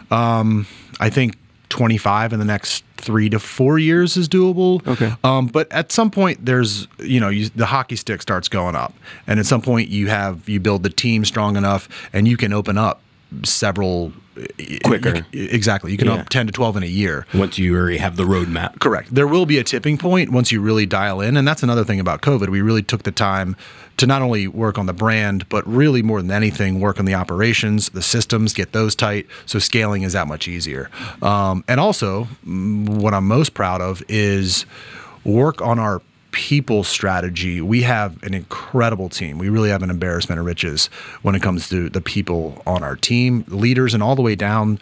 I think 25 in the next 3 to 4 years is doable. Okay. But at some point there's, the hockey stick starts going up, and at some point you build the team strong enough and you can open up several quicker. Exactly. You can up 10 to 12 in a year. Once you already have the roadmap. Correct. There will be a tipping point once you really dial in. And that's another thing about COVID. We really took the time to not only work on the brand, but really more than anything, work on the operations, the systems, get those tight. So scaling is that much easier. And also, what I'm most proud of is work on our people strategy. We have an incredible team. We really have an embarrassment of riches when it comes to the people on our team, leaders, and all the way down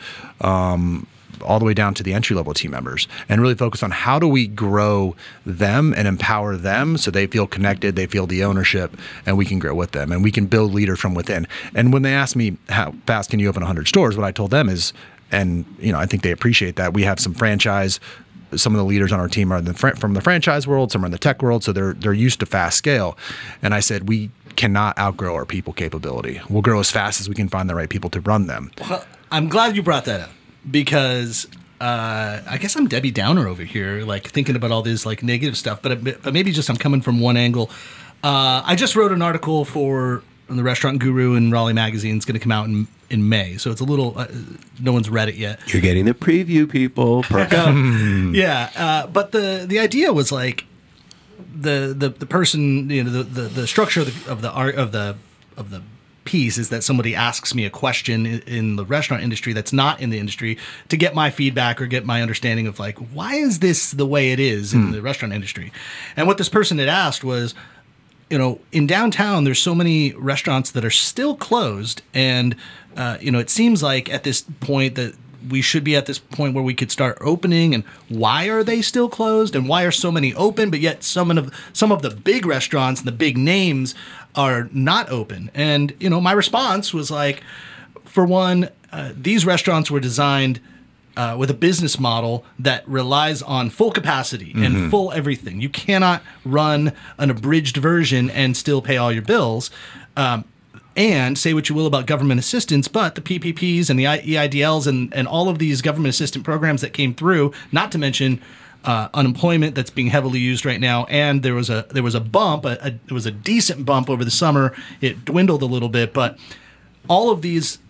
to the entry-level team members, and really focus on how do we grow them and empower them so they feel connected, they feel the ownership, and we can grow with them, and we can build leaders from within. And when they ask me, how fast can you open 100 stores, what I told them is, and I think they appreciate that, we have some franchise. Some of the leaders on our team are from the franchise world, some are in the tech world, so they're used to fast scale. And I said, we cannot outgrow our people capability. We'll grow as fast as we can find the right people to run them. Well, I'm glad you brought that up, because I guess I'm Debbie Downer over here, like thinking about all this like negative stuff, but maybe just I'm coming from one angle. I just wrote an article for the Restaurant Guru and Raleigh Magazine. It's going to come out in May, so it's a little no one's read it yet. You're getting the preview, people. Perk up. Yeah, but the idea was like the person, the structure of the piece is that somebody asks me a question in the restaurant industry that's not in the industry to get my feedback or get my understanding of like, why is this the way it is in the restaurant industry? And what this person had asked was, in downtown, there's so many restaurants that are still closed. And, it seems like at this point that we should be at this point where we could start opening. And why are they still closed? And why are so many open, but yet some of the big restaurants and the big names are not open? And, my response was like, for one, these restaurants were designed with a business model that relies on full capacity and full everything. You cannot run an abridged version and still pay all your bills. And say what you will about government assistance, but the PPPs and the EIDLs and all of these government assistance programs that came through, not to mention unemployment that's being heavily used right now. And there was a bump, there was a decent bump over the summer. It dwindled a little bit, but all of these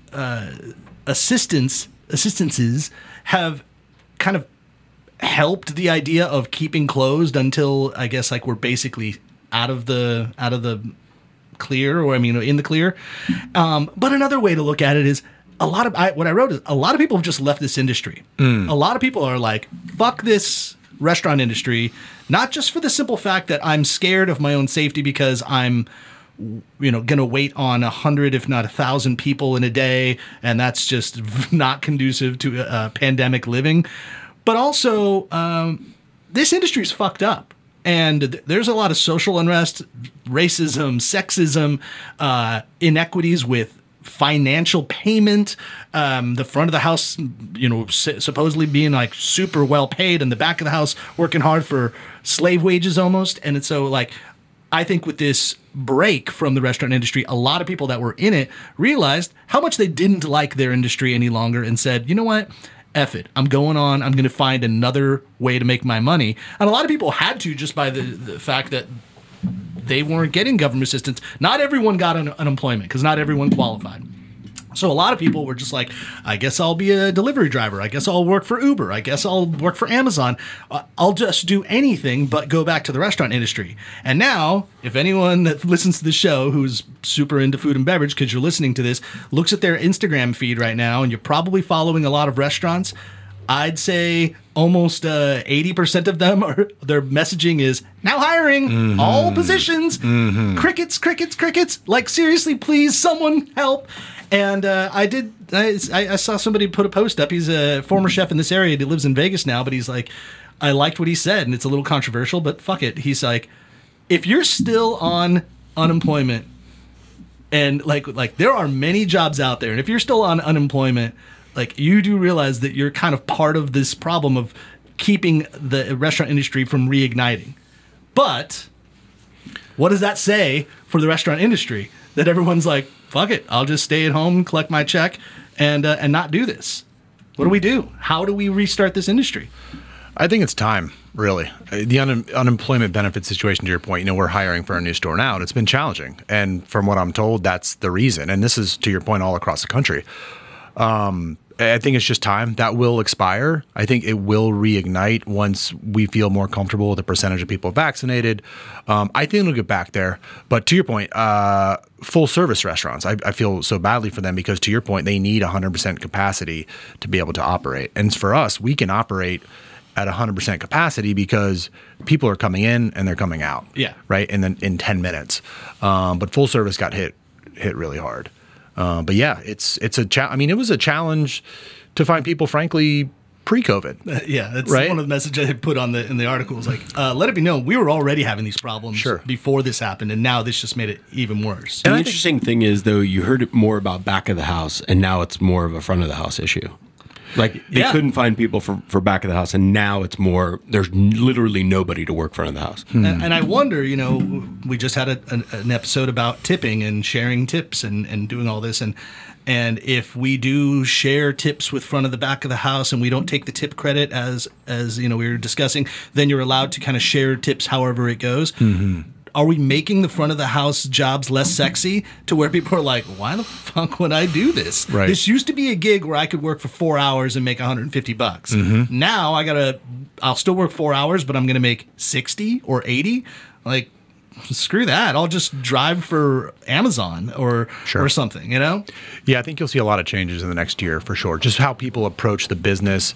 assistances have kind of helped the idea of keeping closed until I guess like we're basically out of the clear, or in the clear. But another way to look at it is what I wrote is a lot of people have just left this industry. A lot of people are like, fuck this restaurant industry, not just for the simple fact that I'm scared of my own safety because I'm going to wait on 100, if not 1,000 people in a day. And that's just not conducive to pandemic living. But also, this industry is fucked up. And there's a lot of social unrest, racism, sexism, inequities with financial payment, the front of the house, supposedly being like super well paid, and the back of the house working hard for slave wages almost. And so like, I think with this break from the restaurant industry, a lot of people that were in it realized how much they didn't like their industry any longer and said, you know what? F it. I'm going on. I'm going to find another way to make my money. And a lot of people had to just by the fact that they weren't getting government assistance. Not everyone got unemployment because not everyone qualified. So a lot of people were just like, I guess I'll be a delivery driver. I guess I'll work for Uber. I guess I'll work for Amazon. I'll just do anything but go back to the restaurant industry. And now, if anyone that listens to the show who's super into food and beverage, because you're listening to this, looks at their Instagram feed right now, and you're probably following a lot of restaurants, I'd say almost 80% of them their messaging is now hiring all positions, crickets. Like seriously, please, someone help. And I saw somebody put a post up. He's a former chef in this area. He lives in Vegas now, but he's like, I liked what he said, and it's a little controversial, but fuck it. He's like, if you're still on unemployment, and like there are many jobs out there, and if you're still on unemployment, like you do realize that you're kind of part of this problem of keeping the restaurant industry from reigniting. But what does that say for the restaurant industry? That everyone's like, fuck it, I'll just stay at home, collect my check, and not do this. What do we do? How do we restart this industry? I think it's time, really. The unemployment benefit situation, to your point, we're hiring for a new store now, and it's been challenging. And from what I'm told, that's the reason. And this is, to your point, all across the country. I think it's just time. That will expire. I think it will reignite once we feel more comfortable with the percentage of people vaccinated. I think it'll get back there. But to your point, full service restaurants, I feel so badly for them because to your point, they need 100% capacity to be able to operate. And for us, we can operate at 100% capacity because people are coming in and they're coming out. Yeah. Right. And then in 10 minutes. But full service got hit really hard. But yeah, it's it was a challenge to find people, frankly, pre-COVID. Yeah, that's right? one of the messages I put in the article was like, let it be known we were already having these problems before this happened, and now this just made it even worse. And the interesting thing is, though, you heard it more about back of the house, and now it's more of a front of the house issue. Like they couldn't find people for back of the house, and now it's more. There's literally nobody to work front of the house. And I wonder, we just had an episode about tipping and sharing tips and doing all this, and if we do share tips with front of the back of the house, and we don't take the tip credit as we were discussing, then you're allowed to kind of share tips however it goes. Mm-hmm. Are we making the front of the house jobs less sexy to where people are like, why the fuck would I do this? Right. This used to be a gig where I could work for 4 hours and make $150. Mm-hmm. Now I'll still work 4 hours, but I'm going to make 60 or 80. Like, screw that. I'll just drive for Amazon or something, Yeah, I think you'll see a lot of changes in the next year for sure. Just how people approach the business.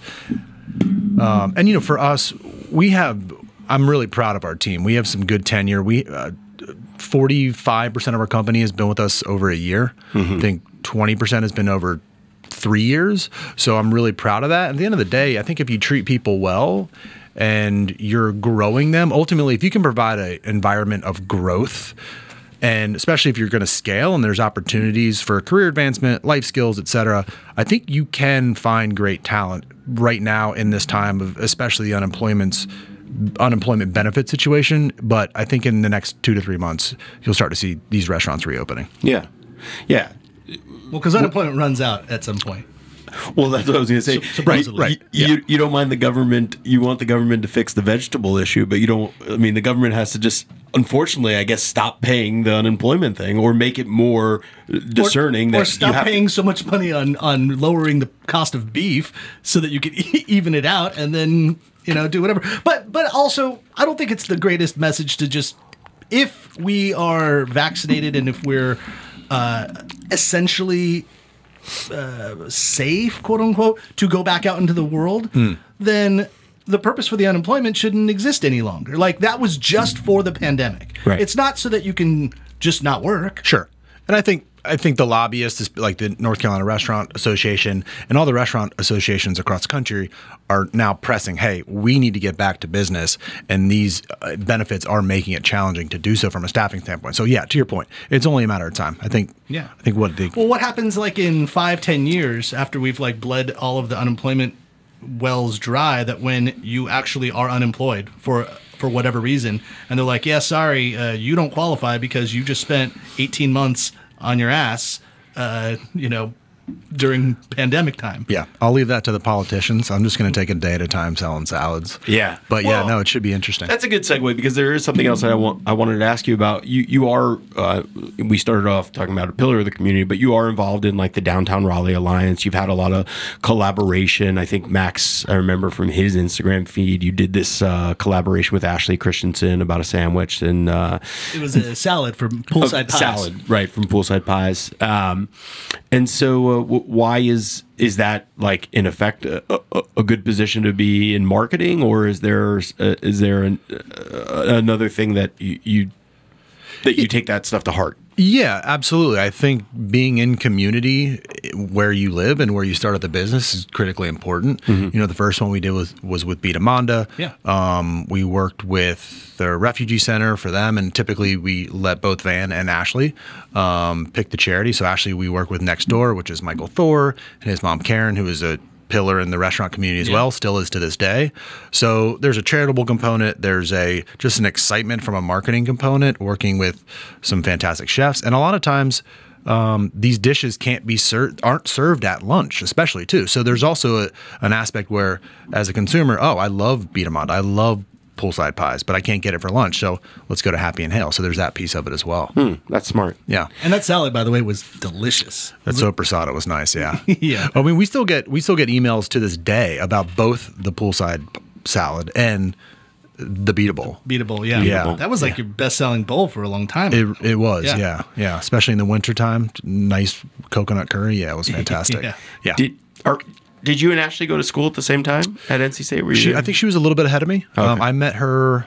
And, for us, I'm really proud of our team. We have some good tenure. 45% of our company has been with us over a year. I think 20% has been over 3 years. So I'm really proud of that. At the end of the day, I think if you treat people well and you're growing them, ultimately, if you can provide an environment of growth, and especially if you're going to scale and there's opportunities for career advancement, life skills, et cetera, I think you can find great talent right now in this time of especially the unemployment benefit situation. But I think in the next 2 to 3 months, you'll start to see these restaurants reopening. Yeah. Yeah. Well, because unemployment runs out at some point. Well, that's what I was going to say. Supposedly. You don't mind the government. You want the government to fix the vegetable issue, but you don't. I mean, the government has to just, unfortunately, I guess, stop paying the unemployment thing, or make it more discerning. Or stop paying so much money on lowering the cost of beef so that you can even it out, and then do whatever. But also, I don't think it's the greatest message to just, if we are vaccinated and if we're essentially safe, quote unquote, to go back out into the world, then the purpose for the unemployment shouldn't exist any longer. Like, that was just for the pandemic. Right. It's not so that you can just not work. Sure. And I think the lobbyists, like the North Carolina Restaurant Association and all the restaurant associations across the country, are now pressing, hey, we need to get back to business, and these benefits are making it challenging to do so from a staffing standpoint. So yeah, to your point, it's only a matter of time. I think what happens like in 5-10 years after we've like bled all of the unemployment wells dry, that when you actually are unemployed for whatever reason, and they're like, yeah, sorry, you don't qualify because you just spent 18 months on your ass, during pandemic time. Yeah, I'll leave that to the politicians. I'm just going to take a day at a time selling salads. Yeah. But it should be interesting. That's a good segue, because there is something else I wanted to ask you about. You are, we started off talking about a pillar of the community, but you are involved in like the Downtown Raleigh Alliance. You've had a lot of collaboration. I think Max, I remember from his Instagram feed, you did this collaboration with Ashley Christensen about a sandwich. And it was a salad from Poolside Pies. Salad, right, from Poolside Pies. And so why is that, like, in effect a good position to be in marketing, or is there another thing that you take that stuff to heart? Yeah, absolutely. I think being in community where you live and where you started the business is critically important. The first one we did was with Beat Amanda. Yeah. We worked with the refugee center for them, and typically we let both Van and Ashley pick the charity. So Ashley, we work with Next Door, which is Michael Thor, and his mom Karen, who is a pillar in the restaurant community as well, still is to this day. So there's a charitable component. There's just an excitement from a marketing component, working with some fantastic chefs. And a lot of times these dishes aren't served at lunch, especially too. So there's also an aspect where, as a consumer, I love Beat 'em Out, I love Poolside Pies, but I can't get it for lunch, so let's go to Happy and Hail. So there's that piece of it as well. That's smart. Yeah. And that salad, by the way, was delicious. That sopressata was nice, yeah. Yeah. I mean, we still get emails to this day about both the Poolside salad and the Beatable. Beatable, yeah. Yeah. That was like your best-selling bowl for a long time. It was, yeah. Especially in the wintertime. Nice coconut curry. Yeah, it was fantastic. Yeah. Did you and Ashley go to school at the same time at NC State? I think she was a little bit ahead of me. Okay. I met her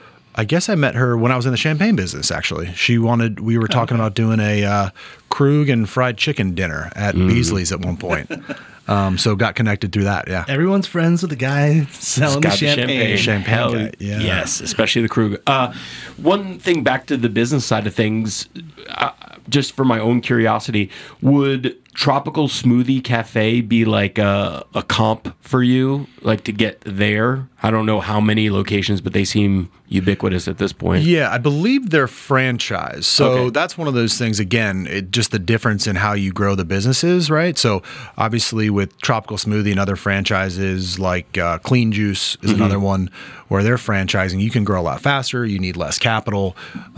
when I was in the champagne business, actually. We were talking about doing a Krug and fried chicken dinner at Beasley's at one point. So got connected through that, yeah. Everyone's friends with the guy selling the champagne. Champagne guy, yeah. Yes, especially the Krug. One thing, back to the business side of things, just for my own curiosity, would Tropical Smoothie Cafe be like a comp for you, like to get there? I don't know how many locations, but they seem ubiquitous at this point. Yeah, I believe they're franchised. So that's one of those things, again, just the difference in how you grow the businesses, right? So obviously with Tropical Smoothie and other franchises like Clean Juice is another one where they're franchising. You can grow a lot faster. You need less capital.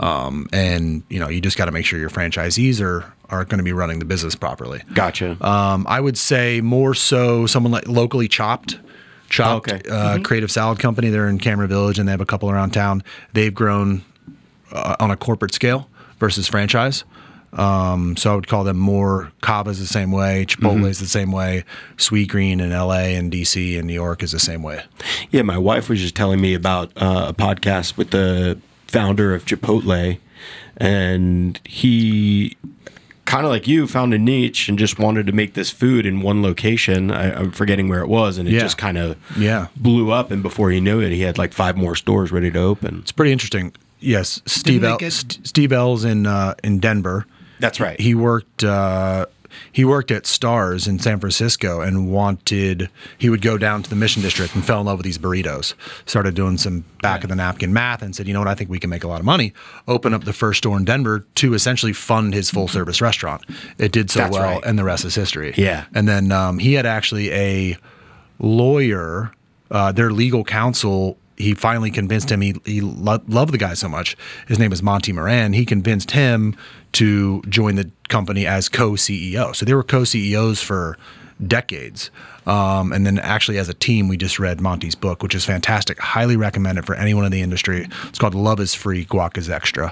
And you just got to make sure your franchisees are going to be running the business properly. Gotcha. I would say more so someone like locally Chopped, Creative Salad Company. They're in Cameron Village, and they have a couple around town. They've grown on a corporate scale versus franchise. So I would call them more. Cava's the same way. Chipotle's the same way. Sweet Green in LA and DC and New York is the same way. Yeah, my wife was just telling me about a podcast with the founder of Chipotle. and he, kind of like you, found a niche and just wanted to make this food in one location. I'm forgetting where it was, and it just kind of blew up. And before you knew it, he had like 5 more stores ready to open. It's pretty interesting. Yes, Steve L's in Denver. That's right. He worked at Stars in San Francisco and he would go down to the Mission District and fell in love with these burritos. Started doing some back of the napkin math and said, you know what, I think we can make a lot of money. Open up the first store in Denver to essentially fund his full service restaurant. It did so well, and the rest is history. Yeah. And then he had actually a lawyer, their legal counsel. He finally convinced him. He loved the guy so much. His name is Monty Moran. He convinced him to join the company as co-CEO. So they were co-CEOs for decades. And then actually as a team, we just read Monty's book, which is fantastic. Highly recommend it for anyone in the industry. It's called Love is Free, Guac is Extra.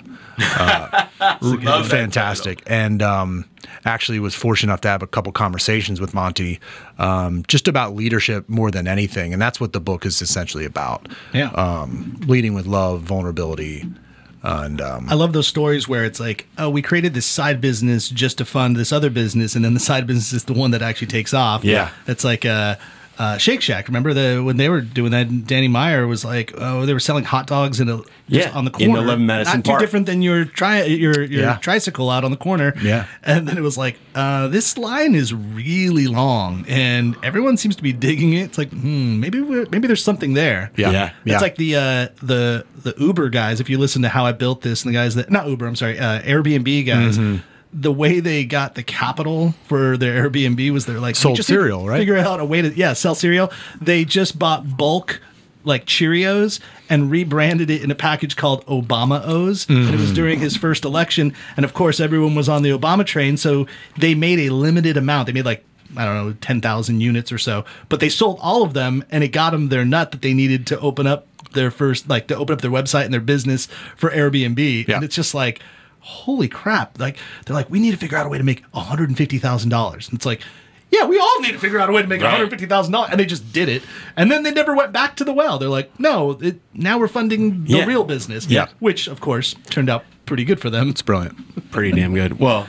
Fantastic. And actually was fortunate enough to have a couple conversations with Monty just about leadership more than anything. And that's what the book is essentially about. Yeah. Leading with love, vulnerability. And I love those stories where it's like, oh, we created this side business just to fund this other business, and then the side business is the one that actually takes off. Yeah. It's like Shake Shack. Remember when they were doing that? Danny Meyer was like, oh, they were selling hot dogs on the corner, in 11 Madison not Park. too different than your tricycle out on the corner. Yeah. And then it was like, this line is really long, and everyone seems to be digging it. It's like, maybe there's something there. Yeah. It's like the Uber guys. If you listen to How I Built This, and the guys that not Uber, I'm sorry, Airbnb guys. Mm-hmm. The way they got the capital for their Airbnb was they're like sold cereal, right? Figure out a way to sell cereal. They just bought bulk like Cheerios and rebranded it in a package called Obama O's. Mm-hmm. And it was during his first election, and of course everyone was on the Obama train, so they made a limited amount. They made like, I don't know, 10,000 units or so, but they sold all of them, and it got them their nut that they needed to open up their first, like to open up their website and their business for Airbnb. Yeah. And it's just like, holy crap. Like, they're like, we need to figure out a way to make $150,000. And it's like, yeah, we all need to figure out a way to make $150,000. And they just did it. And then they never went back to the well. They're like, no, now we're funding the real business. Yeah. Which, of course, turned out pretty good for them. It's brilliant. Pretty damn good. Well,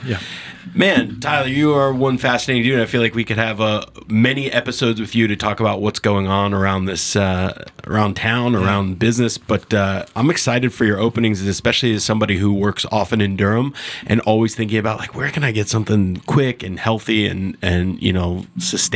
man, Tyler, you are one fascinating dude. And I feel like we could have many episodes with you to talk about what's going on around this, around town, around business. But I'm excited for your openings, especially as somebody who works often in Durham and always thinking about like, where can I get something quick and healthy and you know,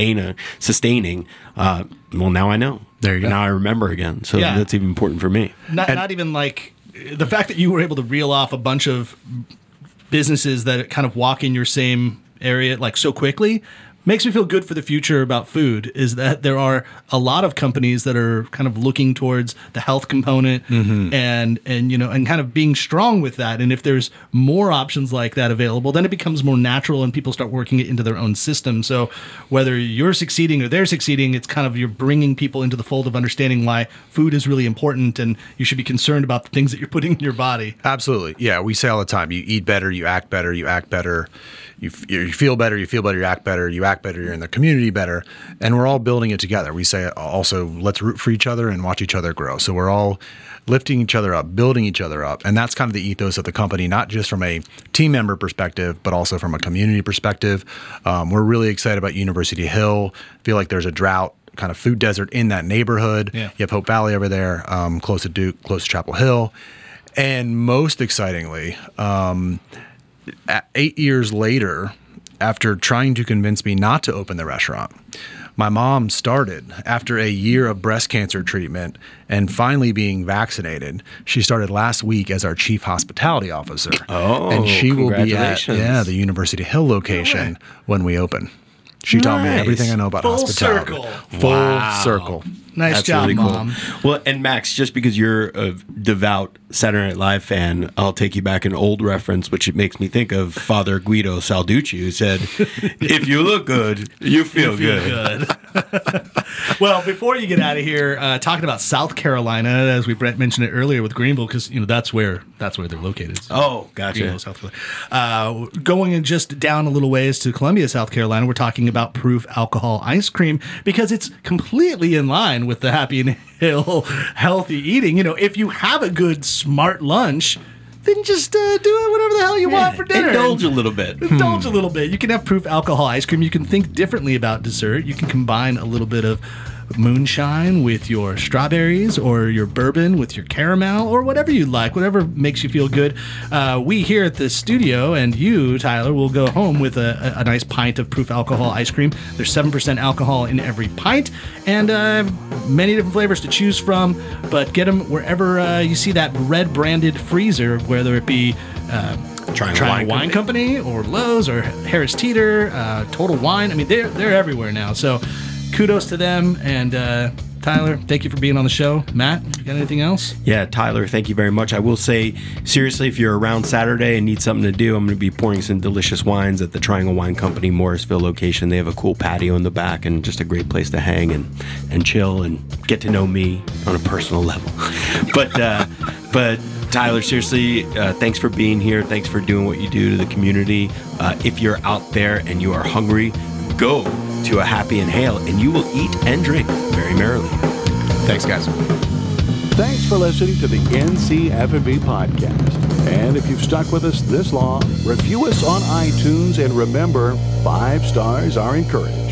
sustaining. Well, now I know. There you go. Now I remember again. So that's even important for me. Not even like the fact that you were able to reel off a bunch of businesses that kind of walk in your same area like so quickly makes me feel good for the future about food, is that there are a lot of companies that are kind of looking towards the health component and you know, and kind of being strong with that. And if there's more options like that available, then it becomes more natural and people start working it into their own system. So whether you're succeeding or they're succeeding, it's kind of, you're bringing people into the fold of understanding why food is really important and you should be concerned about the things that you're putting in your body. Absolutely. Yeah. We say all the time, you eat better, you act better, you act better. You feel better, you act better, you're in the community better, and we're all building it together. We say also, let's root for each other and watch each other grow. So we're all lifting each other up, building each other up, and that's kind of the ethos of the company, not just from a team member perspective, but also from a community perspective. We're really excited about University Hill. Feel like there's a drought, kind of food desert in that neighborhood. Yeah. You have Hope Valley over there, close to Duke, close to Chapel Hill, and most excitingly, 8 years later, after trying to convince me not to open the restaurant, my mom started after a year of breast cancer treatment and finally being vaccinated. She started last week as our chief hospitality officer. Oh, and she will be at the University Hill location when we open. She taught me everything I know about hospitality. Full circle. Nice That's job, really cool. Mom. Well, and Max, just because you're a devout Saturday Night Live fan, I'll take you back an old reference, which it makes me think of Father Guido Salducci, who said, if you look good, you feel good. Well, before you get out of here, talking about South Carolina, as we mentioned it earlier with Greenville, because you know that's where they're located. So oh, gotcha. Greenville, South Carolina. Going in just down a little ways to Columbia, South Carolina, we're talking about Proof Alcohol Ice Cream, because it's completely in line with the Happy and Hill healthy eating. You know, if you have a good smart lunch, then just do it whatever the hell you want for dinner. Indulge a little bit. Indulge a little bit. You can have Proof alcohol ice cream. You can think differently about dessert. You can combine a little bit of moonshine with your strawberries, or your bourbon with your caramel, or whatever you like, whatever makes you feel good. We here at the studio, and you, Tyler, will go home with a nice pint of Proof alcohol ice cream. There's 7% alcohol in every pint, and many different flavors to choose from, but get them wherever you see that red branded freezer, whether it be Triangle Wine Company or Lowe's or Harris Teeter, Total Wine. I mean, they're everywhere now. So kudos to them. And Tyler, thank you for being on the show. Matt, you got anything else? Yeah, Tyler, thank you very much. I will say, seriously, if you're around Saturday and need something to do, I'm going to be pouring some delicious wines at the Triangle Wine Company Morrisville location. They have a cool patio in the back and just a great place to hang and chill and get to know me on a personal level. But Tyler, seriously, thanks for being here. Thanks for doing what you do to the community. If you're out there and you are hungry, go to a Happy and Hail, and you will eat and drink very merrily. Thanks, guys. Thanks for listening to the NCF&B podcast. And if you've stuck with us this long, review us on iTunes, and remember, 5 stars are encouraged.